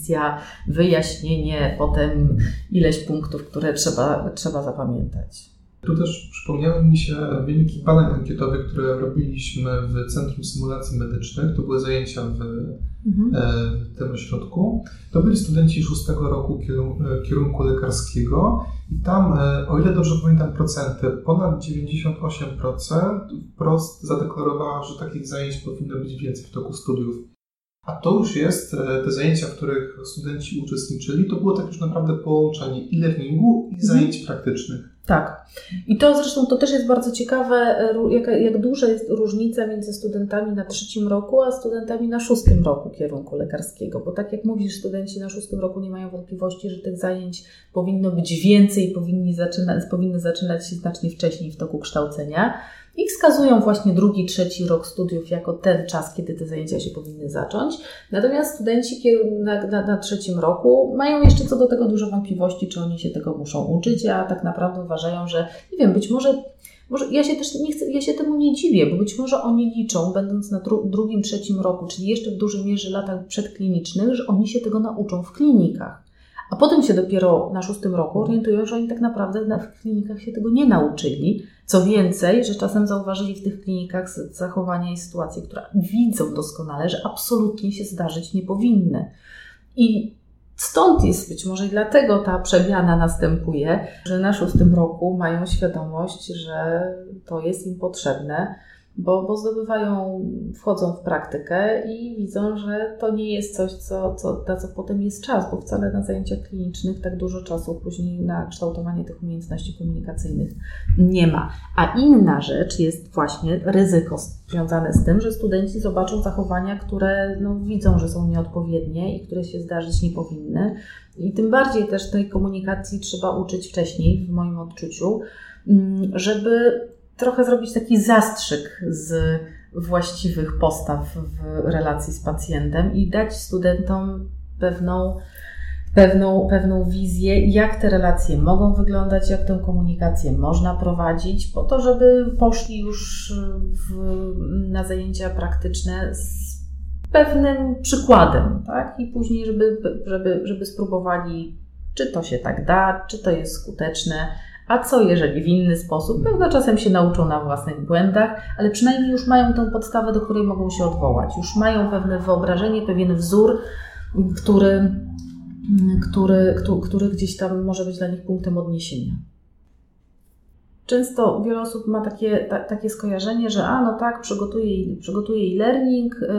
rewizja, wyjaśnienie, potem ileś punktów, które trzeba, trzeba zapamiętać. Tu też przypomniały mi się wyniki badań ankietowych, które robiliśmy w Centrum Symulacji Medycznych. To były zajęcia w, mhm. w tym ośrodku. To byli studenci szóstego roku kierunku lekarskiego i tam, o ile dobrze pamiętam procenty, ponad dziewięćdziesiąt osiem procent wprost zadeklarowała, że takich zajęć powinno być więcej w toku studiów. A to już jest, te zajęcia, w których studenci uczestniczyli, to było tak już naprawdę połączenie e-learningu i zajęć mhm. praktycznych. Tak. I to zresztą to też jest bardzo ciekawe, jak, jak duża jest różnica między studentami na trzecim roku, a studentami na szóstym roku kierunku lekarskiego. Bo tak jak mówisz, studenci na szóstym roku nie mają wątpliwości, że tych zajęć powinno być więcej, powinni zaczynać, powinny zaczynać się znacznie wcześniej w toku kształcenia. I wskazują właśnie drugi, trzeci rok studiów jako ten czas, kiedy te zajęcia się powinny zacząć. Natomiast studenci na, na, na trzecim roku mają jeszcze co do tego dużo wątpliwości, czy oni się tego muszą uczyć, a tak naprawdę uważają, że nie wiem, być może, może ja się też nie chcę, ja się temu nie dziwię, bo być może oni liczą, będąc na dru, drugim, trzecim roku, czyli jeszcze w dużej mierze latach przedklinicznych, że oni się tego nauczą w klinikach. A potem się dopiero na szóstym roku orientują, że oni tak naprawdę w klinikach się tego nie nauczyli. Co więcej, że czasem zauważyli w tych klinikach zachowania i sytuacje, które widzą doskonale, że absolutnie się zdarzyć nie powinny. I stąd jest być może i dlatego ta przemiana następuje, że na szóstym roku mają świadomość, że to jest im potrzebne, bo, bo zdobywają, wchodzą w praktykę i widzą, że to nie jest coś, co, co, na co potem jest czas, bo wcale na zajęciach klinicznych tak dużo czasu później na kształtowanie tych umiejętności komunikacyjnych nie ma. A inna rzecz jest właśnie ryzyko związane z tym, że studenci zobaczą zachowania, które no, widzą, że są nieodpowiednie i które się zdarzyć nie powinny. I tym bardziej też tej komunikacji trzeba uczyć wcześniej, w moim odczuciu, żeby trochę zrobić taki zastrzyk z właściwych postaw w relacji z pacjentem i dać studentom pewną, pewną, pewną wizję, jak te relacje mogą wyglądać, jak tę komunikację można prowadzić, po to, żeby poszli już w, na zajęcia praktyczne z pewnym przykładem, tak? I później, żeby, żeby, żeby spróbowali, czy to się tak da, czy to jest skuteczne, a co jeżeli w inny sposób? Pewno czasem się nauczą na własnych błędach, ale przynajmniej już mają tę podstawę, do której mogą się odwołać. Już mają pewne wyobrażenie, pewien wzór, który, który, który, który gdzieś tam może być dla nich punktem odniesienia. Często wiele osób ma takie, ta, takie skojarzenie, że a no tak, przygotuję, przygotuję e-learning, yy,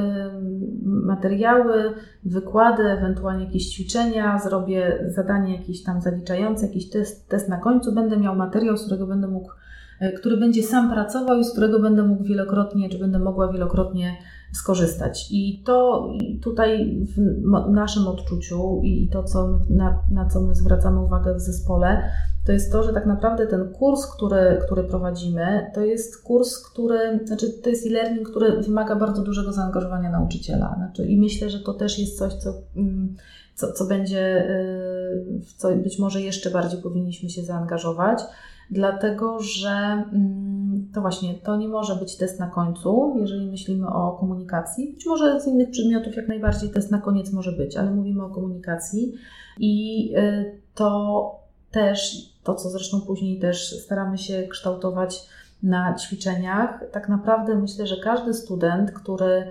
materiały, wykłady, ewentualnie jakieś ćwiczenia, zrobię zadanie jakieś tam zaliczające, jakiś test, test na końcu, będę miał materiał, z którego będę mógł, yy, który będzie sam pracował i z którego będę mógł wielokrotnie, czy będę mogła wielokrotnie skorzystać. I to tutaj w naszym odczuciu i to, co, na, na co my zwracamy uwagę w zespole, to jest to, że tak naprawdę ten kurs, który, który prowadzimy, to jest kurs, który, znaczy to jest e-learning, który wymaga bardzo dużego zaangażowania nauczyciela. Znaczy, i myślę, że to też jest coś, co, co, co będzie, w co być może jeszcze bardziej powinniśmy się zaangażować, dlatego że to właśnie, to nie może być test na końcu, jeżeli myślimy o komunikacji. Być może z innych przedmiotów jak najbardziej test na koniec może być, ale mówimy o komunikacji i to też, to co zresztą później też staramy się kształtować na ćwiczeniach, tak naprawdę myślę, że każdy student, który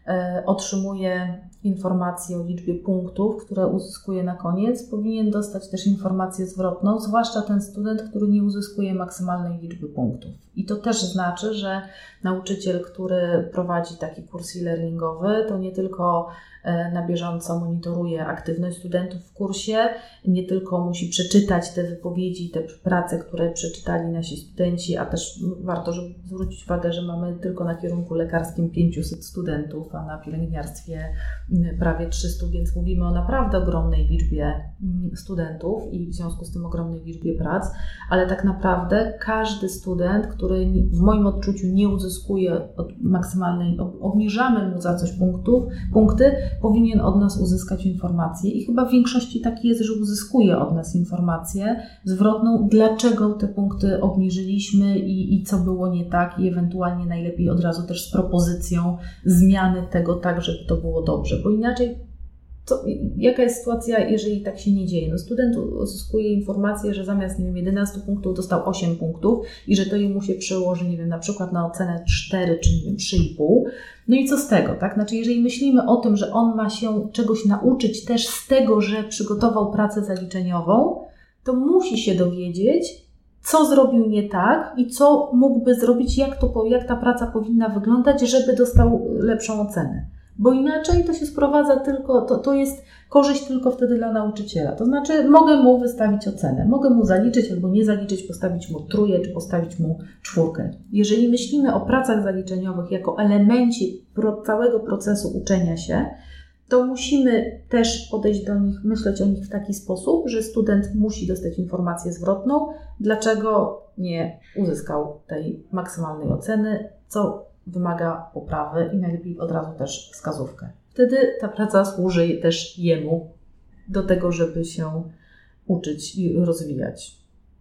otrzymuje informację o liczbie punktów, które uzyskuje na koniec, powinien dostać też informację zwrotną, zwłaszcza ten student, który nie uzyskuje maksymalnej liczby punktów. I to też znaczy, że nauczyciel, który prowadzi taki kurs e-learningowy, to nie tylko na bieżąco monitoruje aktywność studentów w kursie, nie tylko musi przeczytać te wypowiedzi, te prace, które przeczytali nasi studenci, a też warto żeby zwrócić uwagę, że mamy tylko na kierunku lekarskim pięćset studentów, a na pielęgniarstwie prawie trzysta, więc mówimy o naprawdę ogromnej liczbie studentów i w związku z tym ogromnej liczbie prac, ale tak naprawdę każdy student, który w moim odczuciu nie uzyskuje maksymalnej, obniżamy mu za coś punktów, punkty, powinien od nas uzyskać informację i chyba w większości tak jest, że uzyskuje od nas informację zwrotną, dlaczego te punkty obniżyliśmy i, i co było nie tak i ewentualnie najlepiej od razu też z propozycją zmiany tego tak, żeby to było dobrze, bo inaczej co, jaka jest sytuacja, jeżeli tak się nie dzieje? No student uzyskuje informację, że zamiast, nie wiem, jedenaście punktów dostał osiem punktów i że to mu się przełoży, nie wiem, na przykład na ocenę cztery czy, nie wiem, trzy i pół. No i co z tego, tak? Znaczy, jeżeli myślimy o tym, że on ma się czegoś nauczyć też z tego, że przygotował pracę zaliczeniową, to musi się dowiedzieć, co zrobił nie tak i co mógłby zrobić, jak, to, jak ta praca powinna wyglądać, żeby dostał lepszą ocenę. Bo inaczej to się sprowadza tylko, to, to jest korzyść tylko wtedy dla nauczyciela. To znaczy mogę mu wystawić ocenę, mogę mu zaliczyć albo nie zaliczyć, postawić mu trójkę czy postawić mu czwórkę. Jeżeli myślimy o pracach zaliczeniowych jako elemencie pro, całego procesu uczenia się, to musimy też podejść do nich, myśleć o nich w taki sposób, że student musi dostać informację zwrotną, dlaczego nie uzyskał tej maksymalnej oceny, co wymaga poprawy i najlepiej od razu też wskazówkę. Wtedy ta praca służy też jemu do tego, żeby się uczyć i rozwijać.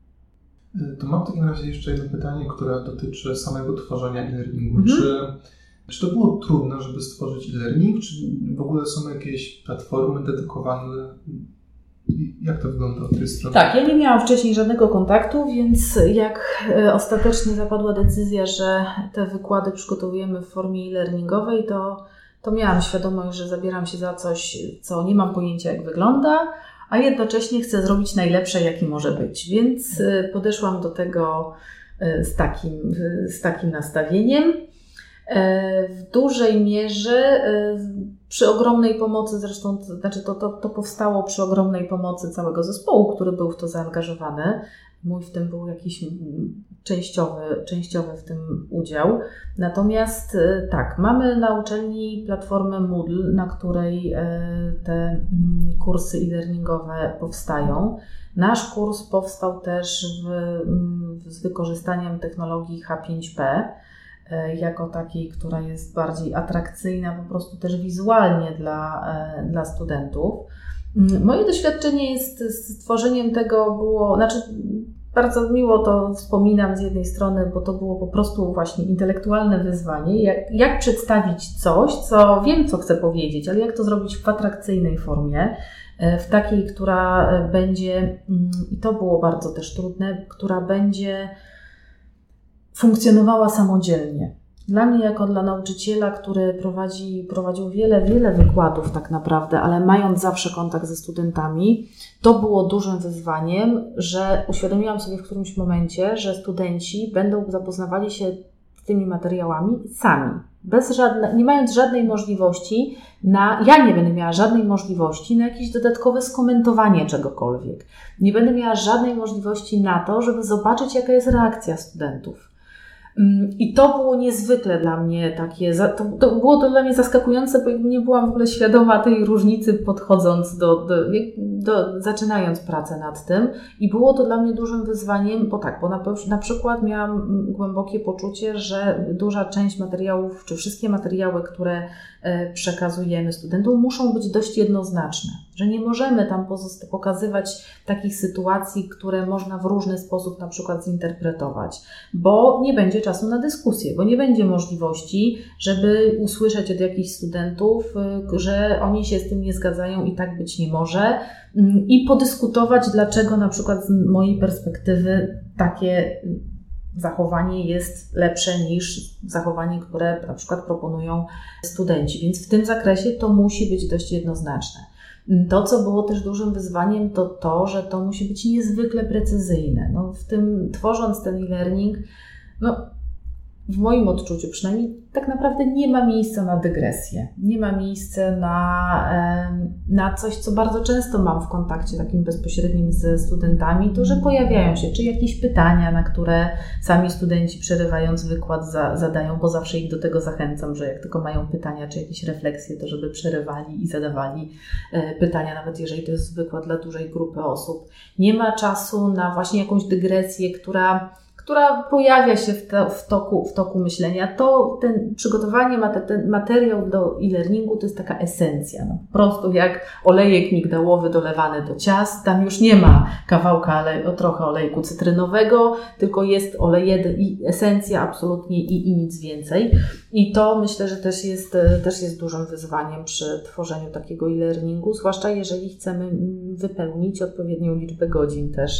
To mam w takim razie jeszcze jedno pytanie, które dotyczy samego tworzenia e-learningu. Mhm. Czy, czy to było trudne, żeby stworzyć e-learning? Czy w ogóle są jakieś platformy dedykowane? Jak to wygląda od tej strony? Tak, ja nie miałam wcześniej żadnego kontaktu, więc jak ostatecznie zapadła decyzja, że te wykłady przygotowujemy w formie e-learningowej, to, to miałam świadomość, że zabieram się za coś, co nie mam pojęcia jak wygląda, a jednocześnie chcę zrobić najlepsze, jaki może być. Więc podeszłam do tego z takim, z takim nastawieniem. W dużej mierze, przy ogromnej pomocy, zresztą znaczy to, to, to powstało przy ogromnej pomocy całego zespołu, który był w to zaangażowany. Mój w tym był jakiś częściowy, częściowy w tym udział. Natomiast tak, mamy na uczelni platformę Moodle, na której te kursy e-learningowe powstają. Nasz kurs powstał też w, z wykorzystaniem technologii H pięć P, jako takiej, która jest bardziej atrakcyjna po prostu też wizualnie dla, dla studentów. Moje doświadczenie jest z tworzeniem tego było, znaczy bardzo miło to wspominam z jednej strony, bo to było po prostu właśnie intelektualne wyzwanie, jak, jak przedstawić coś, co wiem, co chcę powiedzieć, ale jak to zrobić w atrakcyjnej formie, w takiej, która będzie, i to było bardzo też trudne, która będzie funkcjonowała samodzielnie. Dla mnie, jako dla nauczyciela, który prowadzi, prowadził wiele, wiele wykładów tak naprawdę, ale mając zawsze kontakt ze studentami, to było dużym wyzwaniem, że uświadomiłam sobie w którymś momencie, że studenci będą zapoznawali się z tymi materiałami sami, bez żadne, nie mając żadnej możliwości na, ja nie będę miała żadnej możliwości na jakieś dodatkowe skomentowanie czegokolwiek. Nie będę miała żadnej możliwości na to, żeby zobaczyć, jaka jest reakcja studentów. I to było niezwykle dla mnie takie, to, to było to dla mnie zaskakujące, bo nie byłam w ogóle świadoma tej różnicy podchodząc do, do, do zaczynając pracę nad tym i było to dla mnie dużym wyzwaniem, bo tak, bo na, na przykład miałam głębokie poczucie, że duża część materiałów, czy wszystkie materiały, które przekazujemy studentom, muszą być dość jednoznaczne, że nie możemy tam pozost- pokazywać takich sytuacji, które można w różny sposób na przykład zinterpretować, bo nie będzie czasu na dyskusję, bo nie będzie możliwości, żeby usłyszeć od jakichś studentów, że oni się z tym nie zgadzają i tak być nie może i podyskutować, dlaczego na przykład z mojej perspektywy takie zachowanie jest lepsze niż zachowanie, które na przykład proponują studenci. Więc w tym zakresie to musi być dość jednoznaczne. To, co było też dużym wyzwaniem, to to, że to musi być niezwykle precyzyjne. No, w tym, tworząc ten e-learning, no, w moim odczuciu przynajmniej tak naprawdę nie ma miejsca na dygresję. Nie ma miejsca na, na coś, co bardzo często mam w kontakcie takim bezpośrednim ze studentami, to, że pojawiają się czy jakieś pytania, na które sami studenci przerywając wykład za, zadają, bo zawsze ich do tego zachęcam, że jak tylko mają pytania czy jakieś refleksje, to żeby przerywali i zadawali pytania, nawet jeżeli to jest wykład dla dużej grupy osób. Nie ma czasu na właśnie jakąś dygresję, która która pojawia się w, to, w, toku, w toku myślenia, to ten przygotowanie, ten materiał do e-learningu to jest taka esencja. No, po prostu jak olejek migdałowy dolewany do ciast, tam już nie ma kawałka, ale o trochę olejku cytrynowego, tylko jest olej i esencja absolutnie i, i nic więcej. I to myślę, że też jest, też jest dużym wyzwaniem przy tworzeniu takiego e-learningu, zwłaszcza jeżeli chcemy wypełnić odpowiednią liczbę godzin też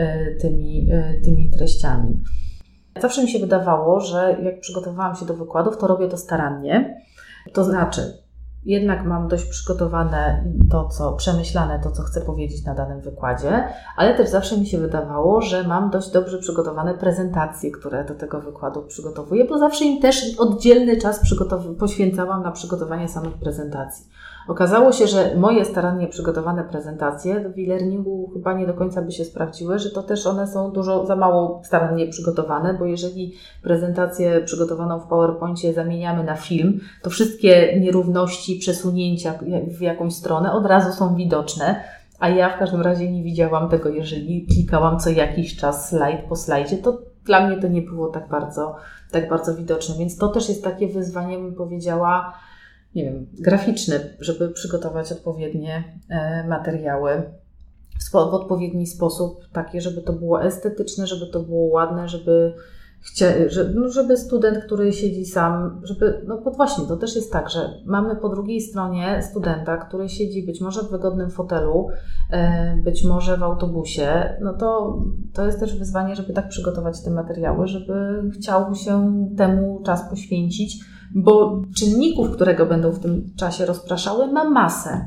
tymi, tymi treściami. Zawsze mi się wydawało, że jak przygotowałam się do wykładów, to robię to starannie. To znaczy, jednak mam dość przygotowane to, co przemyślane, to, co chcę powiedzieć na danym wykładzie, ale też zawsze mi się wydawało, że mam dość dobrze przygotowane prezentacje, które do tego wykładu przygotowuję, bo zawsze im też oddzielny czas przygotow- poświęcałam na przygotowanie samych prezentacji. Okazało się, że moje starannie przygotowane prezentacje w e-learningu chyba nie do końca by się sprawdziły, że to też one są dużo za mało starannie przygotowane, bo jeżeli prezentację przygotowaną w PowerPoincie zamieniamy na film, to wszystkie nierówności, przesunięcia w jakąś stronę od razu są widoczne, a ja w każdym razie nie widziałam tego, jeżeli klikałam co jakiś czas slajd po slajdzie, to dla mnie to nie było tak bardzo, tak bardzo widoczne, więc to też jest takie wyzwanie, bym powiedziała, nie wiem, graficzny, żeby przygotować odpowiednie e, materiały w, spo, w odpowiedni sposób, takie, żeby to było estetyczne, żeby to było ładne, żeby, chcia, że, no, żeby student, który siedzi sam, żeby, no bo właśnie, to też jest tak, że mamy po drugiej stronie studenta, który siedzi być może w wygodnym fotelu, e, być może w autobusie, no to, to jest też wyzwanie, żeby tak przygotować te materiały, żeby chciał się temu czas poświęcić, bo czynników, które go będą w tym czasie rozpraszały, ma masę.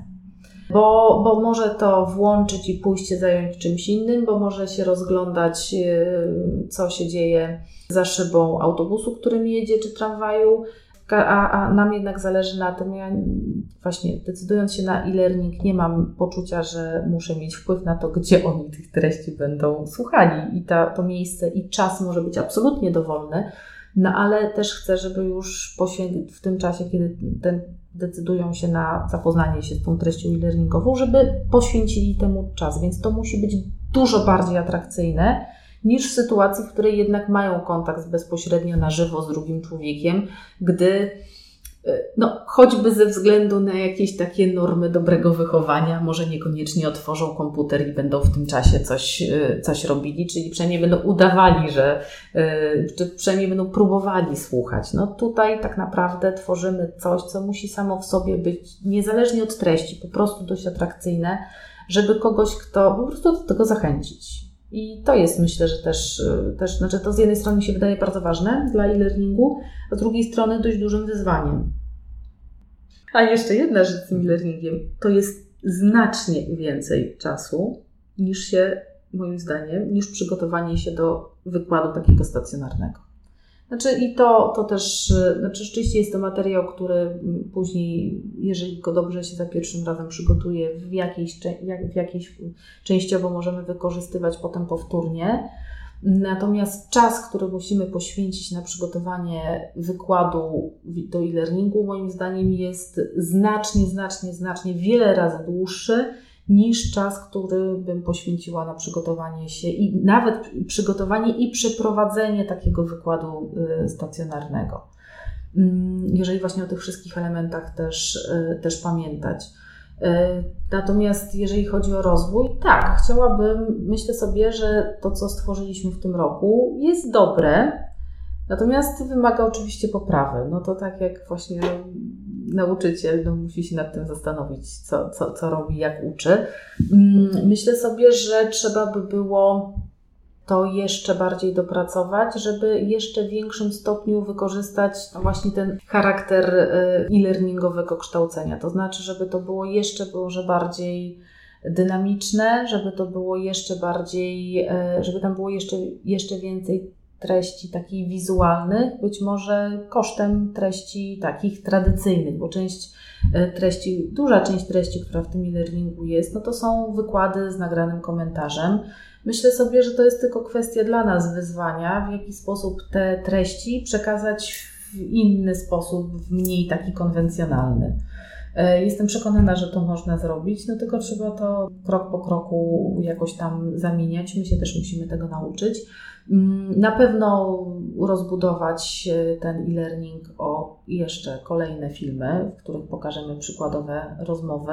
Bo, bo może to włączyć i pójść się zająć czymś innym, bo może się rozglądać, co się dzieje za szybą autobusu, którym jedzie, czy tramwaju, a, a nam jednak zależy na tym, ja właśnie decydując się na e-learning nie mam poczucia, że muszę mieć wpływ na to, gdzie oni tych treści będą słuchali i ta, to miejsce i czas może być absolutnie dowolny. No ale też chcę, żeby już poświę- w tym czasie, kiedy ten, decydują się na zapoznanie się z tą treścią e-learningową, żeby poświęcili temu czas. Więc to musi być dużo bardziej atrakcyjne niż w sytuacji, w której jednak mają kontakt bezpośrednio na żywo z drugim człowiekiem, gdy no, choćby ze względu na jakieś takie normy dobrego wychowania, może niekoniecznie otworzą komputer i będą w tym czasie coś, coś robili, czyli przynajmniej będą udawali, że, czy przynajmniej będą próbowali słuchać. No tutaj tak naprawdę tworzymy coś, co musi samo w sobie być, niezależnie od treści, po prostu dość atrakcyjne, żeby kogoś, kto po prostu do tego zachęcić. I to jest, myślę, że też, też, znaczy to z jednej strony mi się wydaje bardzo ważne dla e-learningu, a z drugiej strony dość dużym wyzwaniem. A jeszcze jedna rzecz z tym e-learningiem, to jest znacznie więcej czasu niż się, moim zdaniem, niż przygotowanie się do wykładu takiego stacjonarnego. Znaczy i to, to też, znaczy rzeczywiście jest to materiał, który później, jeżeli go dobrze się za pierwszym razem przygotuje, w jakiejś, w jakiejś częściowo możemy wykorzystywać potem powtórnie. Natomiast czas, który musimy poświęcić na przygotowanie wykładu do e-learningu, moim zdaniem jest znacznie, znacznie, znacznie wiele razy dłuższy niż czas, który bym poświęciła na przygotowanie się i nawet przygotowanie i przeprowadzenie takiego wykładu stacjonarnego. Jeżeli właśnie o tych wszystkich elementach też, też pamiętać. Natomiast jeżeli chodzi o rozwój, tak, chciałabym, myślę sobie, że to, co stworzyliśmy w tym roku jest dobre, natomiast wymaga oczywiście poprawy. No to tak jak właśnie nauczyciel no, musi się nad tym zastanowić, co, co, co robi, jak uczy. Myślę sobie, że trzeba by było to jeszcze bardziej dopracować, żeby jeszcze w większym stopniu wykorzystać no właśnie ten charakter e-learningowego kształcenia. To znaczy, żeby to było jeszcze może bardziej dynamiczne, żeby to było jeszcze bardziej, żeby tam było jeszcze, jeszcze więcej treści takich wizualnych, być może kosztem treści takich tradycyjnych, bo część treści, duża część treści, która w tym e-learningu jest, no to są wykłady z nagranym komentarzem. Myślę sobie, że to jest tylko kwestia dla nas wyzwania, w jaki sposób te treści przekazać w inny sposób, w mniej taki konwencjonalny. Jestem przekonana, że to można zrobić, no tylko trzeba to krok po kroku jakoś tam zamieniać. My się też musimy tego nauczyć. Na pewno rozbudować ten e-learning o jeszcze kolejne filmy, w których pokażemy przykładowe rozmowy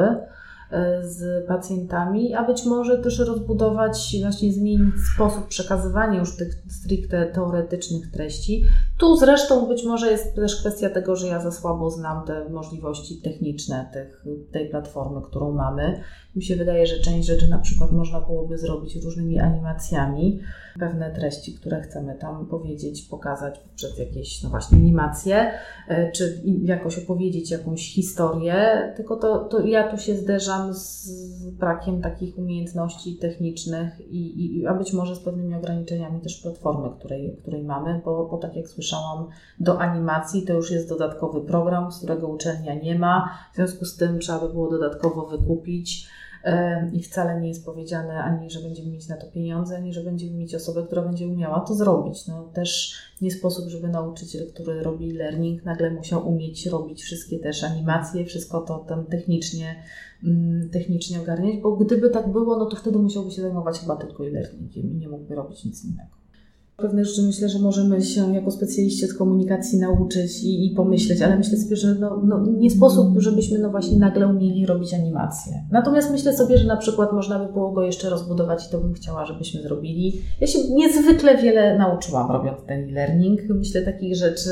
z pacjentami, a być może też rozbudować, właśnie zmienić sposób przekazywania już tych stricte teoretycznych treści. Tu zresztą być może jest też kwestia tego, że ja za słabo znam te możliwości techniczne tych, tej platformy, którą mamy. Mi się wydaje, że część rzeczy na przykład można byłoby zrobić różnymi animacjami. Pewne treści, które chcemy tam powiedzieć, pokazać poprzez jakieś, no właśnie, animacje, czy jakoś opowiedzieć jakąś historię, tylko to, to ja tu się zderzam z brakiem takich umiejętności technicznych i, i a być może z pewnymi ograniczeniami też platformy, której, której mamy, bo, bo tak jak słyszałam, do animacji to już jest dodatkowy program, z którego uczelnia nie ma, w związku z tym trzeba by było dodatkowo wykupić. I wcale nie jest powiedziane ani, że będziemy mieć na to pieniądze, ani, że będziemy mieć osobę, która będzie umiała to zrobić. No, też nie sposób, żeby nauczyciel, który robi learning, nagle musiał umieć robić wszystkie też animacje, wszystko to tam technicznie, technicznie ogarniać, bo gdyby tak było, no to wtedy musiałby się zajmować chyba tylko e-learningiem i nie mógłby robić nic innego. Pewne rzeczy myślę, że możemy się jako specjaliści od komunikacji nauczyć i, i pomyśleć, ale myślę sobie, że no, no, nie sposób, żebyśmy no właśnie nagle umieli robić animacje. Natomiast myślę sobie, że na przykład można by było go jeszcze rozbudować i to bym chciała, żebyśmy zrobili. Ja się niezwykle wiele nauczyłam robiąc ten e-learning. Myślę takich rzeczy,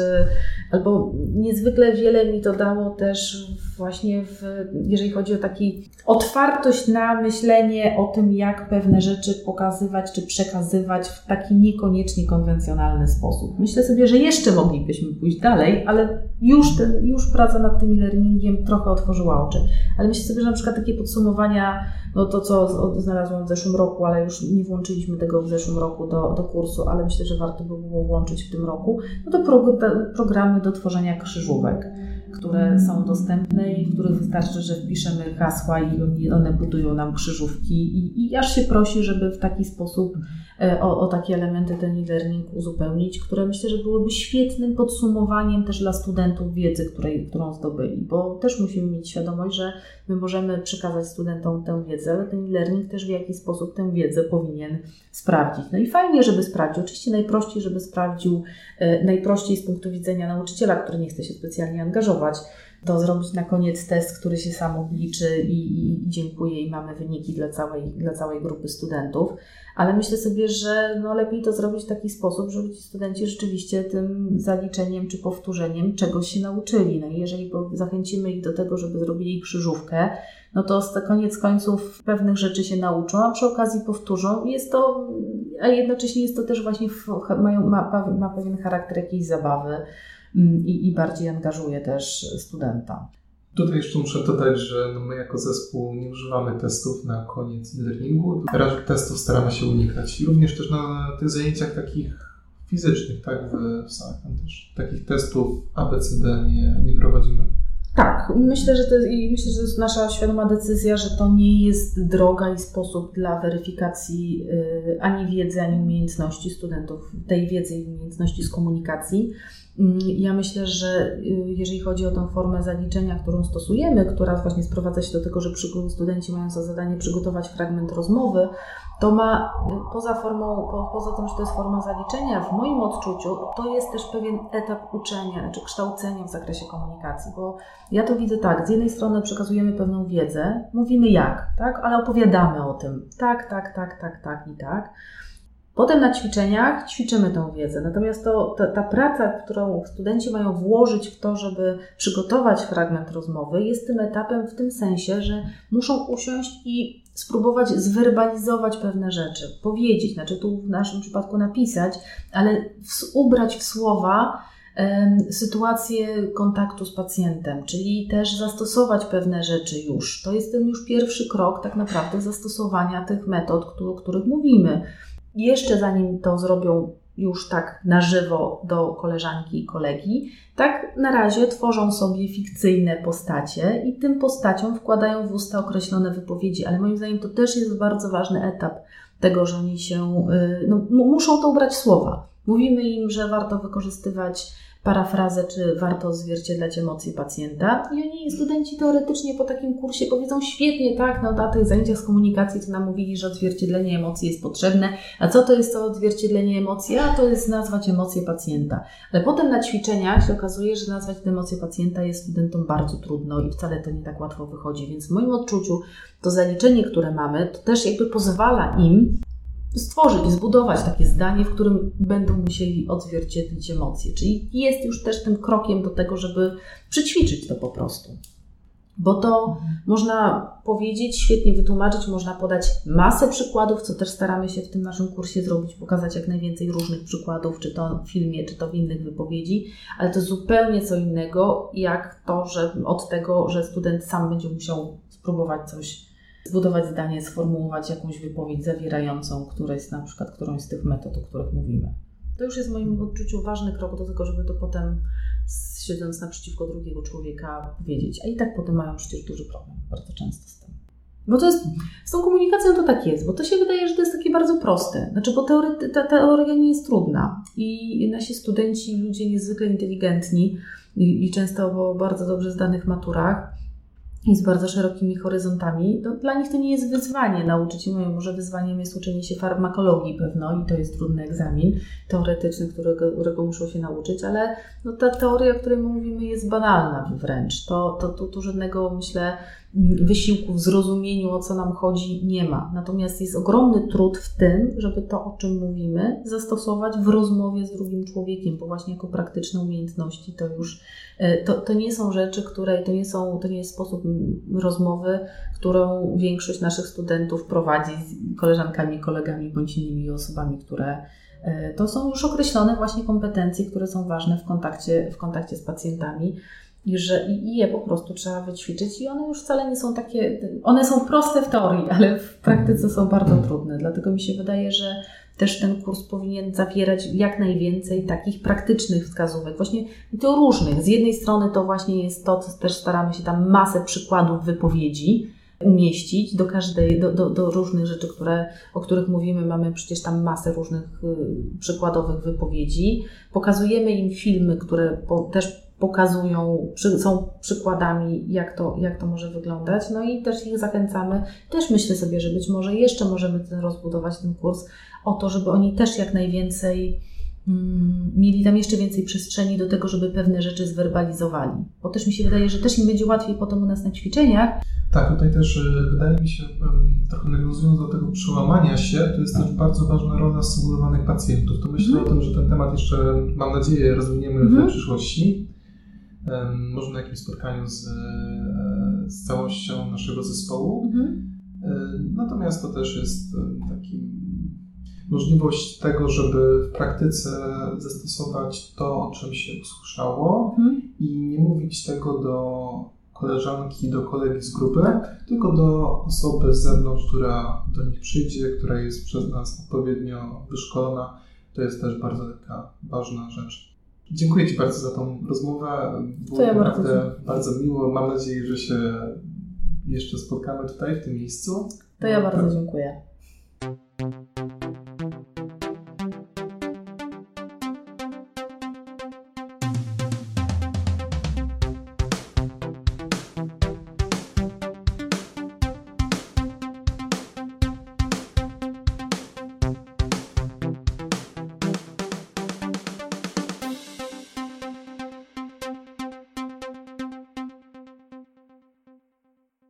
albo niezwykle wiele mi to dało też właśnie, w, jeżeli chodzi o taką otwartość na myślenie o tym, jak pewne rzeczy pokazywać czy przekazywać w taki niekoniecznie konwencjonalny sposób. Myślę sobie, że jeszcze moglibyśmy pójść dalej, ale już, ten, już praca nad tym e-learningiem trochę otworzyła oczy. Ale myślę sobie, że na przykład takie podsumowania, no to co znalazłam w zeszłym roku, ale już nie włączyliśmy tego w zeszłym roku do, do kursu, ale myślę, że warto by było włączyć w tym roku, no to pro, programy do tworzenia krzyżówek, które są dostępne i w których wystarczy, że wpiszemy hasła i one budują nam krzyżówki i, i aż się prosi, żeby w taki sposób o, o takie elementy ten e-learning uzupełnić, które myślę, że byłyby świetnym podsumowaniem też dla studentów wiedzy, której, którą zdobyli, bo też musimy mieć świadomość, że my możemy przekazać studentom tę wiedzę, ale ten e-learning też w jakiś sposób tę wiedzę powinien sprawdzić. No i fajnie, żeby sprawdził. Oczywiście najprościej, żeby sprawdził, e, najprościej z punktu widzenia nauczyciela, który nie chce się specjalnie angażować, to zrobić na koniec test, który się sam obliczy i, i, i dziękuję i mamy wyniki dla całej, dla całej grupy studentów. Ale myślę sobie, że no lepiej to zrobić w taki sposób, żeby ci studenci rzeczywiście tym zaliczeniem czy powtórzeniem czegoś się nauczyli. No i jeżeli zachęcimy ich do tego, żeby zrobili krzyżówkę, no to koniec końców pewnych rzeczy się nauczą, a przy okazji powtórzą. Jest to, a jednocześnie jest to też właśnie, mają, ma, ma pewien charakter jakiejś zabawy i, i bardziej angażuje też studenta. Tutaj jeszcze muszę dodać, że no my jako zespół nie używamy testów na koniec e-learningu. Raczej testów staramy się unikać. I również też na tych zajęciach takich fizycznych, tak, w, w salach tam też takich testów A B C D nie, nie prowadzimy. Tak, myślę, że to jest, i myślę, że to jest nasza świadoma decyzja, że to nie jest droga i sposób dla weryfikacji y, ani wiedzy, ani umiejętności studentów, tej wiedzy i umiejętności z komunikacji. Ja myślę, że jeżeli chodzi o tę formę zaliczenia, którą stosujemy, która właśnie sprowadza się do tego, że studenci mają za zadanie przygotować fragment rozmowy, to ma poza formą, po, poza tym, że to jest forma zaliczenia, w moim odczuciu to jest też pewien etap uczenia, znaczy kształcenia w zakresie komunikacji, bo ja to widzę tak, z jednej strony przekazujemy pewną wiedzę, mówimy jak, tak, ale opowiadamy o tym, tak, tak, tak, tak, tak i tak. Potem na ćwiczeniach ćwiczymy tę wiedzę, natomiast to, ta, ta praca, którą studenci mają włożyć w to, żeby przygotować fragment rozmowy, jest tym etapem w tym sensie, że muszą usiąść i spróbować zwerbalizować pewne rzeczy, powiedzieć, znaczy tu w naszym przypadku napisać, ale w, ubrać w słowa y, sytuację kontaktu z pacjentem, czyli też zastosować pewne rzeczy już. To jest ten już pierwszy krok tak naprawdę zastosowania tych metod, o których mówimy. Jeszcze zanim to zrobią już tak na żywo do koleżanki i kolegi, tak na razie tworzą sobie fikcyjne postacie i tym postaciom wkładają w usta określone wypowiedzi, ale moim zdaniem to też jest bardzo ważny etap tego, że oni się, no, muszą to ubrać w słowa. Mówimy im, że warto wykorzystywać parafrazę, czy warto odzwierciedlać emocje pacjenta. I oni, studenci teoretycznie po takim kursie powiedzą świetnie, tak, no na tych zajęciach z komunikacji to nam mówili, że odzwierciedlenie emocji jest potrzebne. A co to jest to odzwierciedlenie emocji? A to jest nazwać emocje pacjenta. Ale potem na ćwiczeniach się okazuje, że nazwać te emocje pacjenta jest studentom bardzo trudno i wcale to nie tak łatwo wychodzi. Więc w moim odczuciu to zaliczenie, które mamy, to też jakby pozwala im stworzyć, zbudować takie zdanie, w którym będą musieli odzwierciedlić emocje. Czyli jest już też tym krokiem do tego, żeby przećwiczyć to po prostu. Bo to można powiedzieć, świetnie wytłumaczyć, można podać masę przykładów, co też staramy się w tym naszym kursie zrobić, pokazać jak najwięcej różnych przykładów, czy to w filmie, czy to w innych wypowiedzi, ale to zupełnie co innego, jak to, że od tego, że student sam będzie musiał spróbować coś zbudować zdanie, sformułować jakąś wypowiedź zawierającą którejś, na przykład którąś z tych metod, o których mówimy. To już jest w moim odczuciu ważny krok do tego, żeby to potem, siedząc naprzeciwko drugiego człowieka, powiedzieć. A i tak potem mają przecież duży problem, bardzo często z tym. Bo to jest, z tą komunikacją to tak jest, bo to się wydaje, że to jest takie bardzo proste. Znaczy, bo teory, ta teoria nie jest trudna i nasi studenci, ludzie niezwykle inteligentni i, i często po bardzo dobrze zdanych maturach, i z bardzo szerokimi horyzontami, to dla nich to nie jest wyzwanie nauczyć się. Mówią, może wyzwaniem jest uczenie się farmakologii pewno i to jest trudny egzamin teoretyczny, którego, którego muszą się nauczyć, ale no, ta teoria, o której mówimy, jest banalna wręcz. To, to, to tu żadnego, myślę, wysiłku w zrozumieniu, o co nam chodzi, nie ma. Natomiast jest ogromny trud w tym, żeby to, o czym mówimy, zastosować w rozmowie z drugim człowiekiem, bo właśnie jako praktyczne umiejętności to już to, to nie są rzeczy, które to nie są, to nie jest sposób rozmowy, którą większość naszych studentów prowadzi z koleżankami, kolegami bądź innymi osobami, które to są już określone właśnie kompetencje, które są ważne w kontakcie, w kontakcie z pacjentami. I, że, I je po prostu trzeba wyćwiczyć i one już wcale nie są takie, one są proste w teorii, ale w praktyce są bardzo trudne. Dlatego mi się wydaje, że też ten kurs powinien zawierać jak najwięcej takich praktycznych wskazówek, właśnie i to różnych. Z jednej strony to właśnie jest to, co też staramy się tam masę przykładów wypowiedzi umieścić do każdej, do, do, do różnych rzeczy, które, o których mówimy. Mamy przecież tam masę różnych y, przykładowych wypowiedzi. Pokazujemy im filmy, które po, też pokazują, przy, są przykładami, jak to, jak to może wyglądać. No i też ich zachęcamy. Też myślę sobie, że być może jeszcze możemy ten, rozbudować ten kurs o to, żeby oni też jak najwięcej mm, mieli tam jeszcze więcej przestrzeni do tego, żeby pewne rzeczy zwerbalizowali. Bo też mi się wydaje, że też im będzie łatwiej potem u nas na ćwiczeniach. Tak, tutaj też wydaje mi się, trochę nawiązując do tego przełamania się, to jest też bardzo ważna rola symulowanych pacjentów. To myślę mm. o tym, że ten temat jeszcze, mam nadzieję, rozwiniemy mm. w przyszłości. Może na jakimś spotkaniu z, z całością naszego zespołu. Mm. Natomiast to też jest taki możliwość tego, żeby w praktyce zastosować to, o czym się usłyszało mm. i nie mówić tego do koleżanki, do kolegi z grupy, tak. tylko do osoby z zewnątrz, która do nich przyjdzie, która jest przez nas odpowiednio wyszkolona. To jest też bardzo taka ważna rzecz. Dziękuję Ci bardzo za tą rozmowę. Było ja naprawdę bardzo, bardzo miło. Mam nadzieję, że się jeszcze spotkamy tutaj, w tym miejscu. To ja bardzo dziękuję.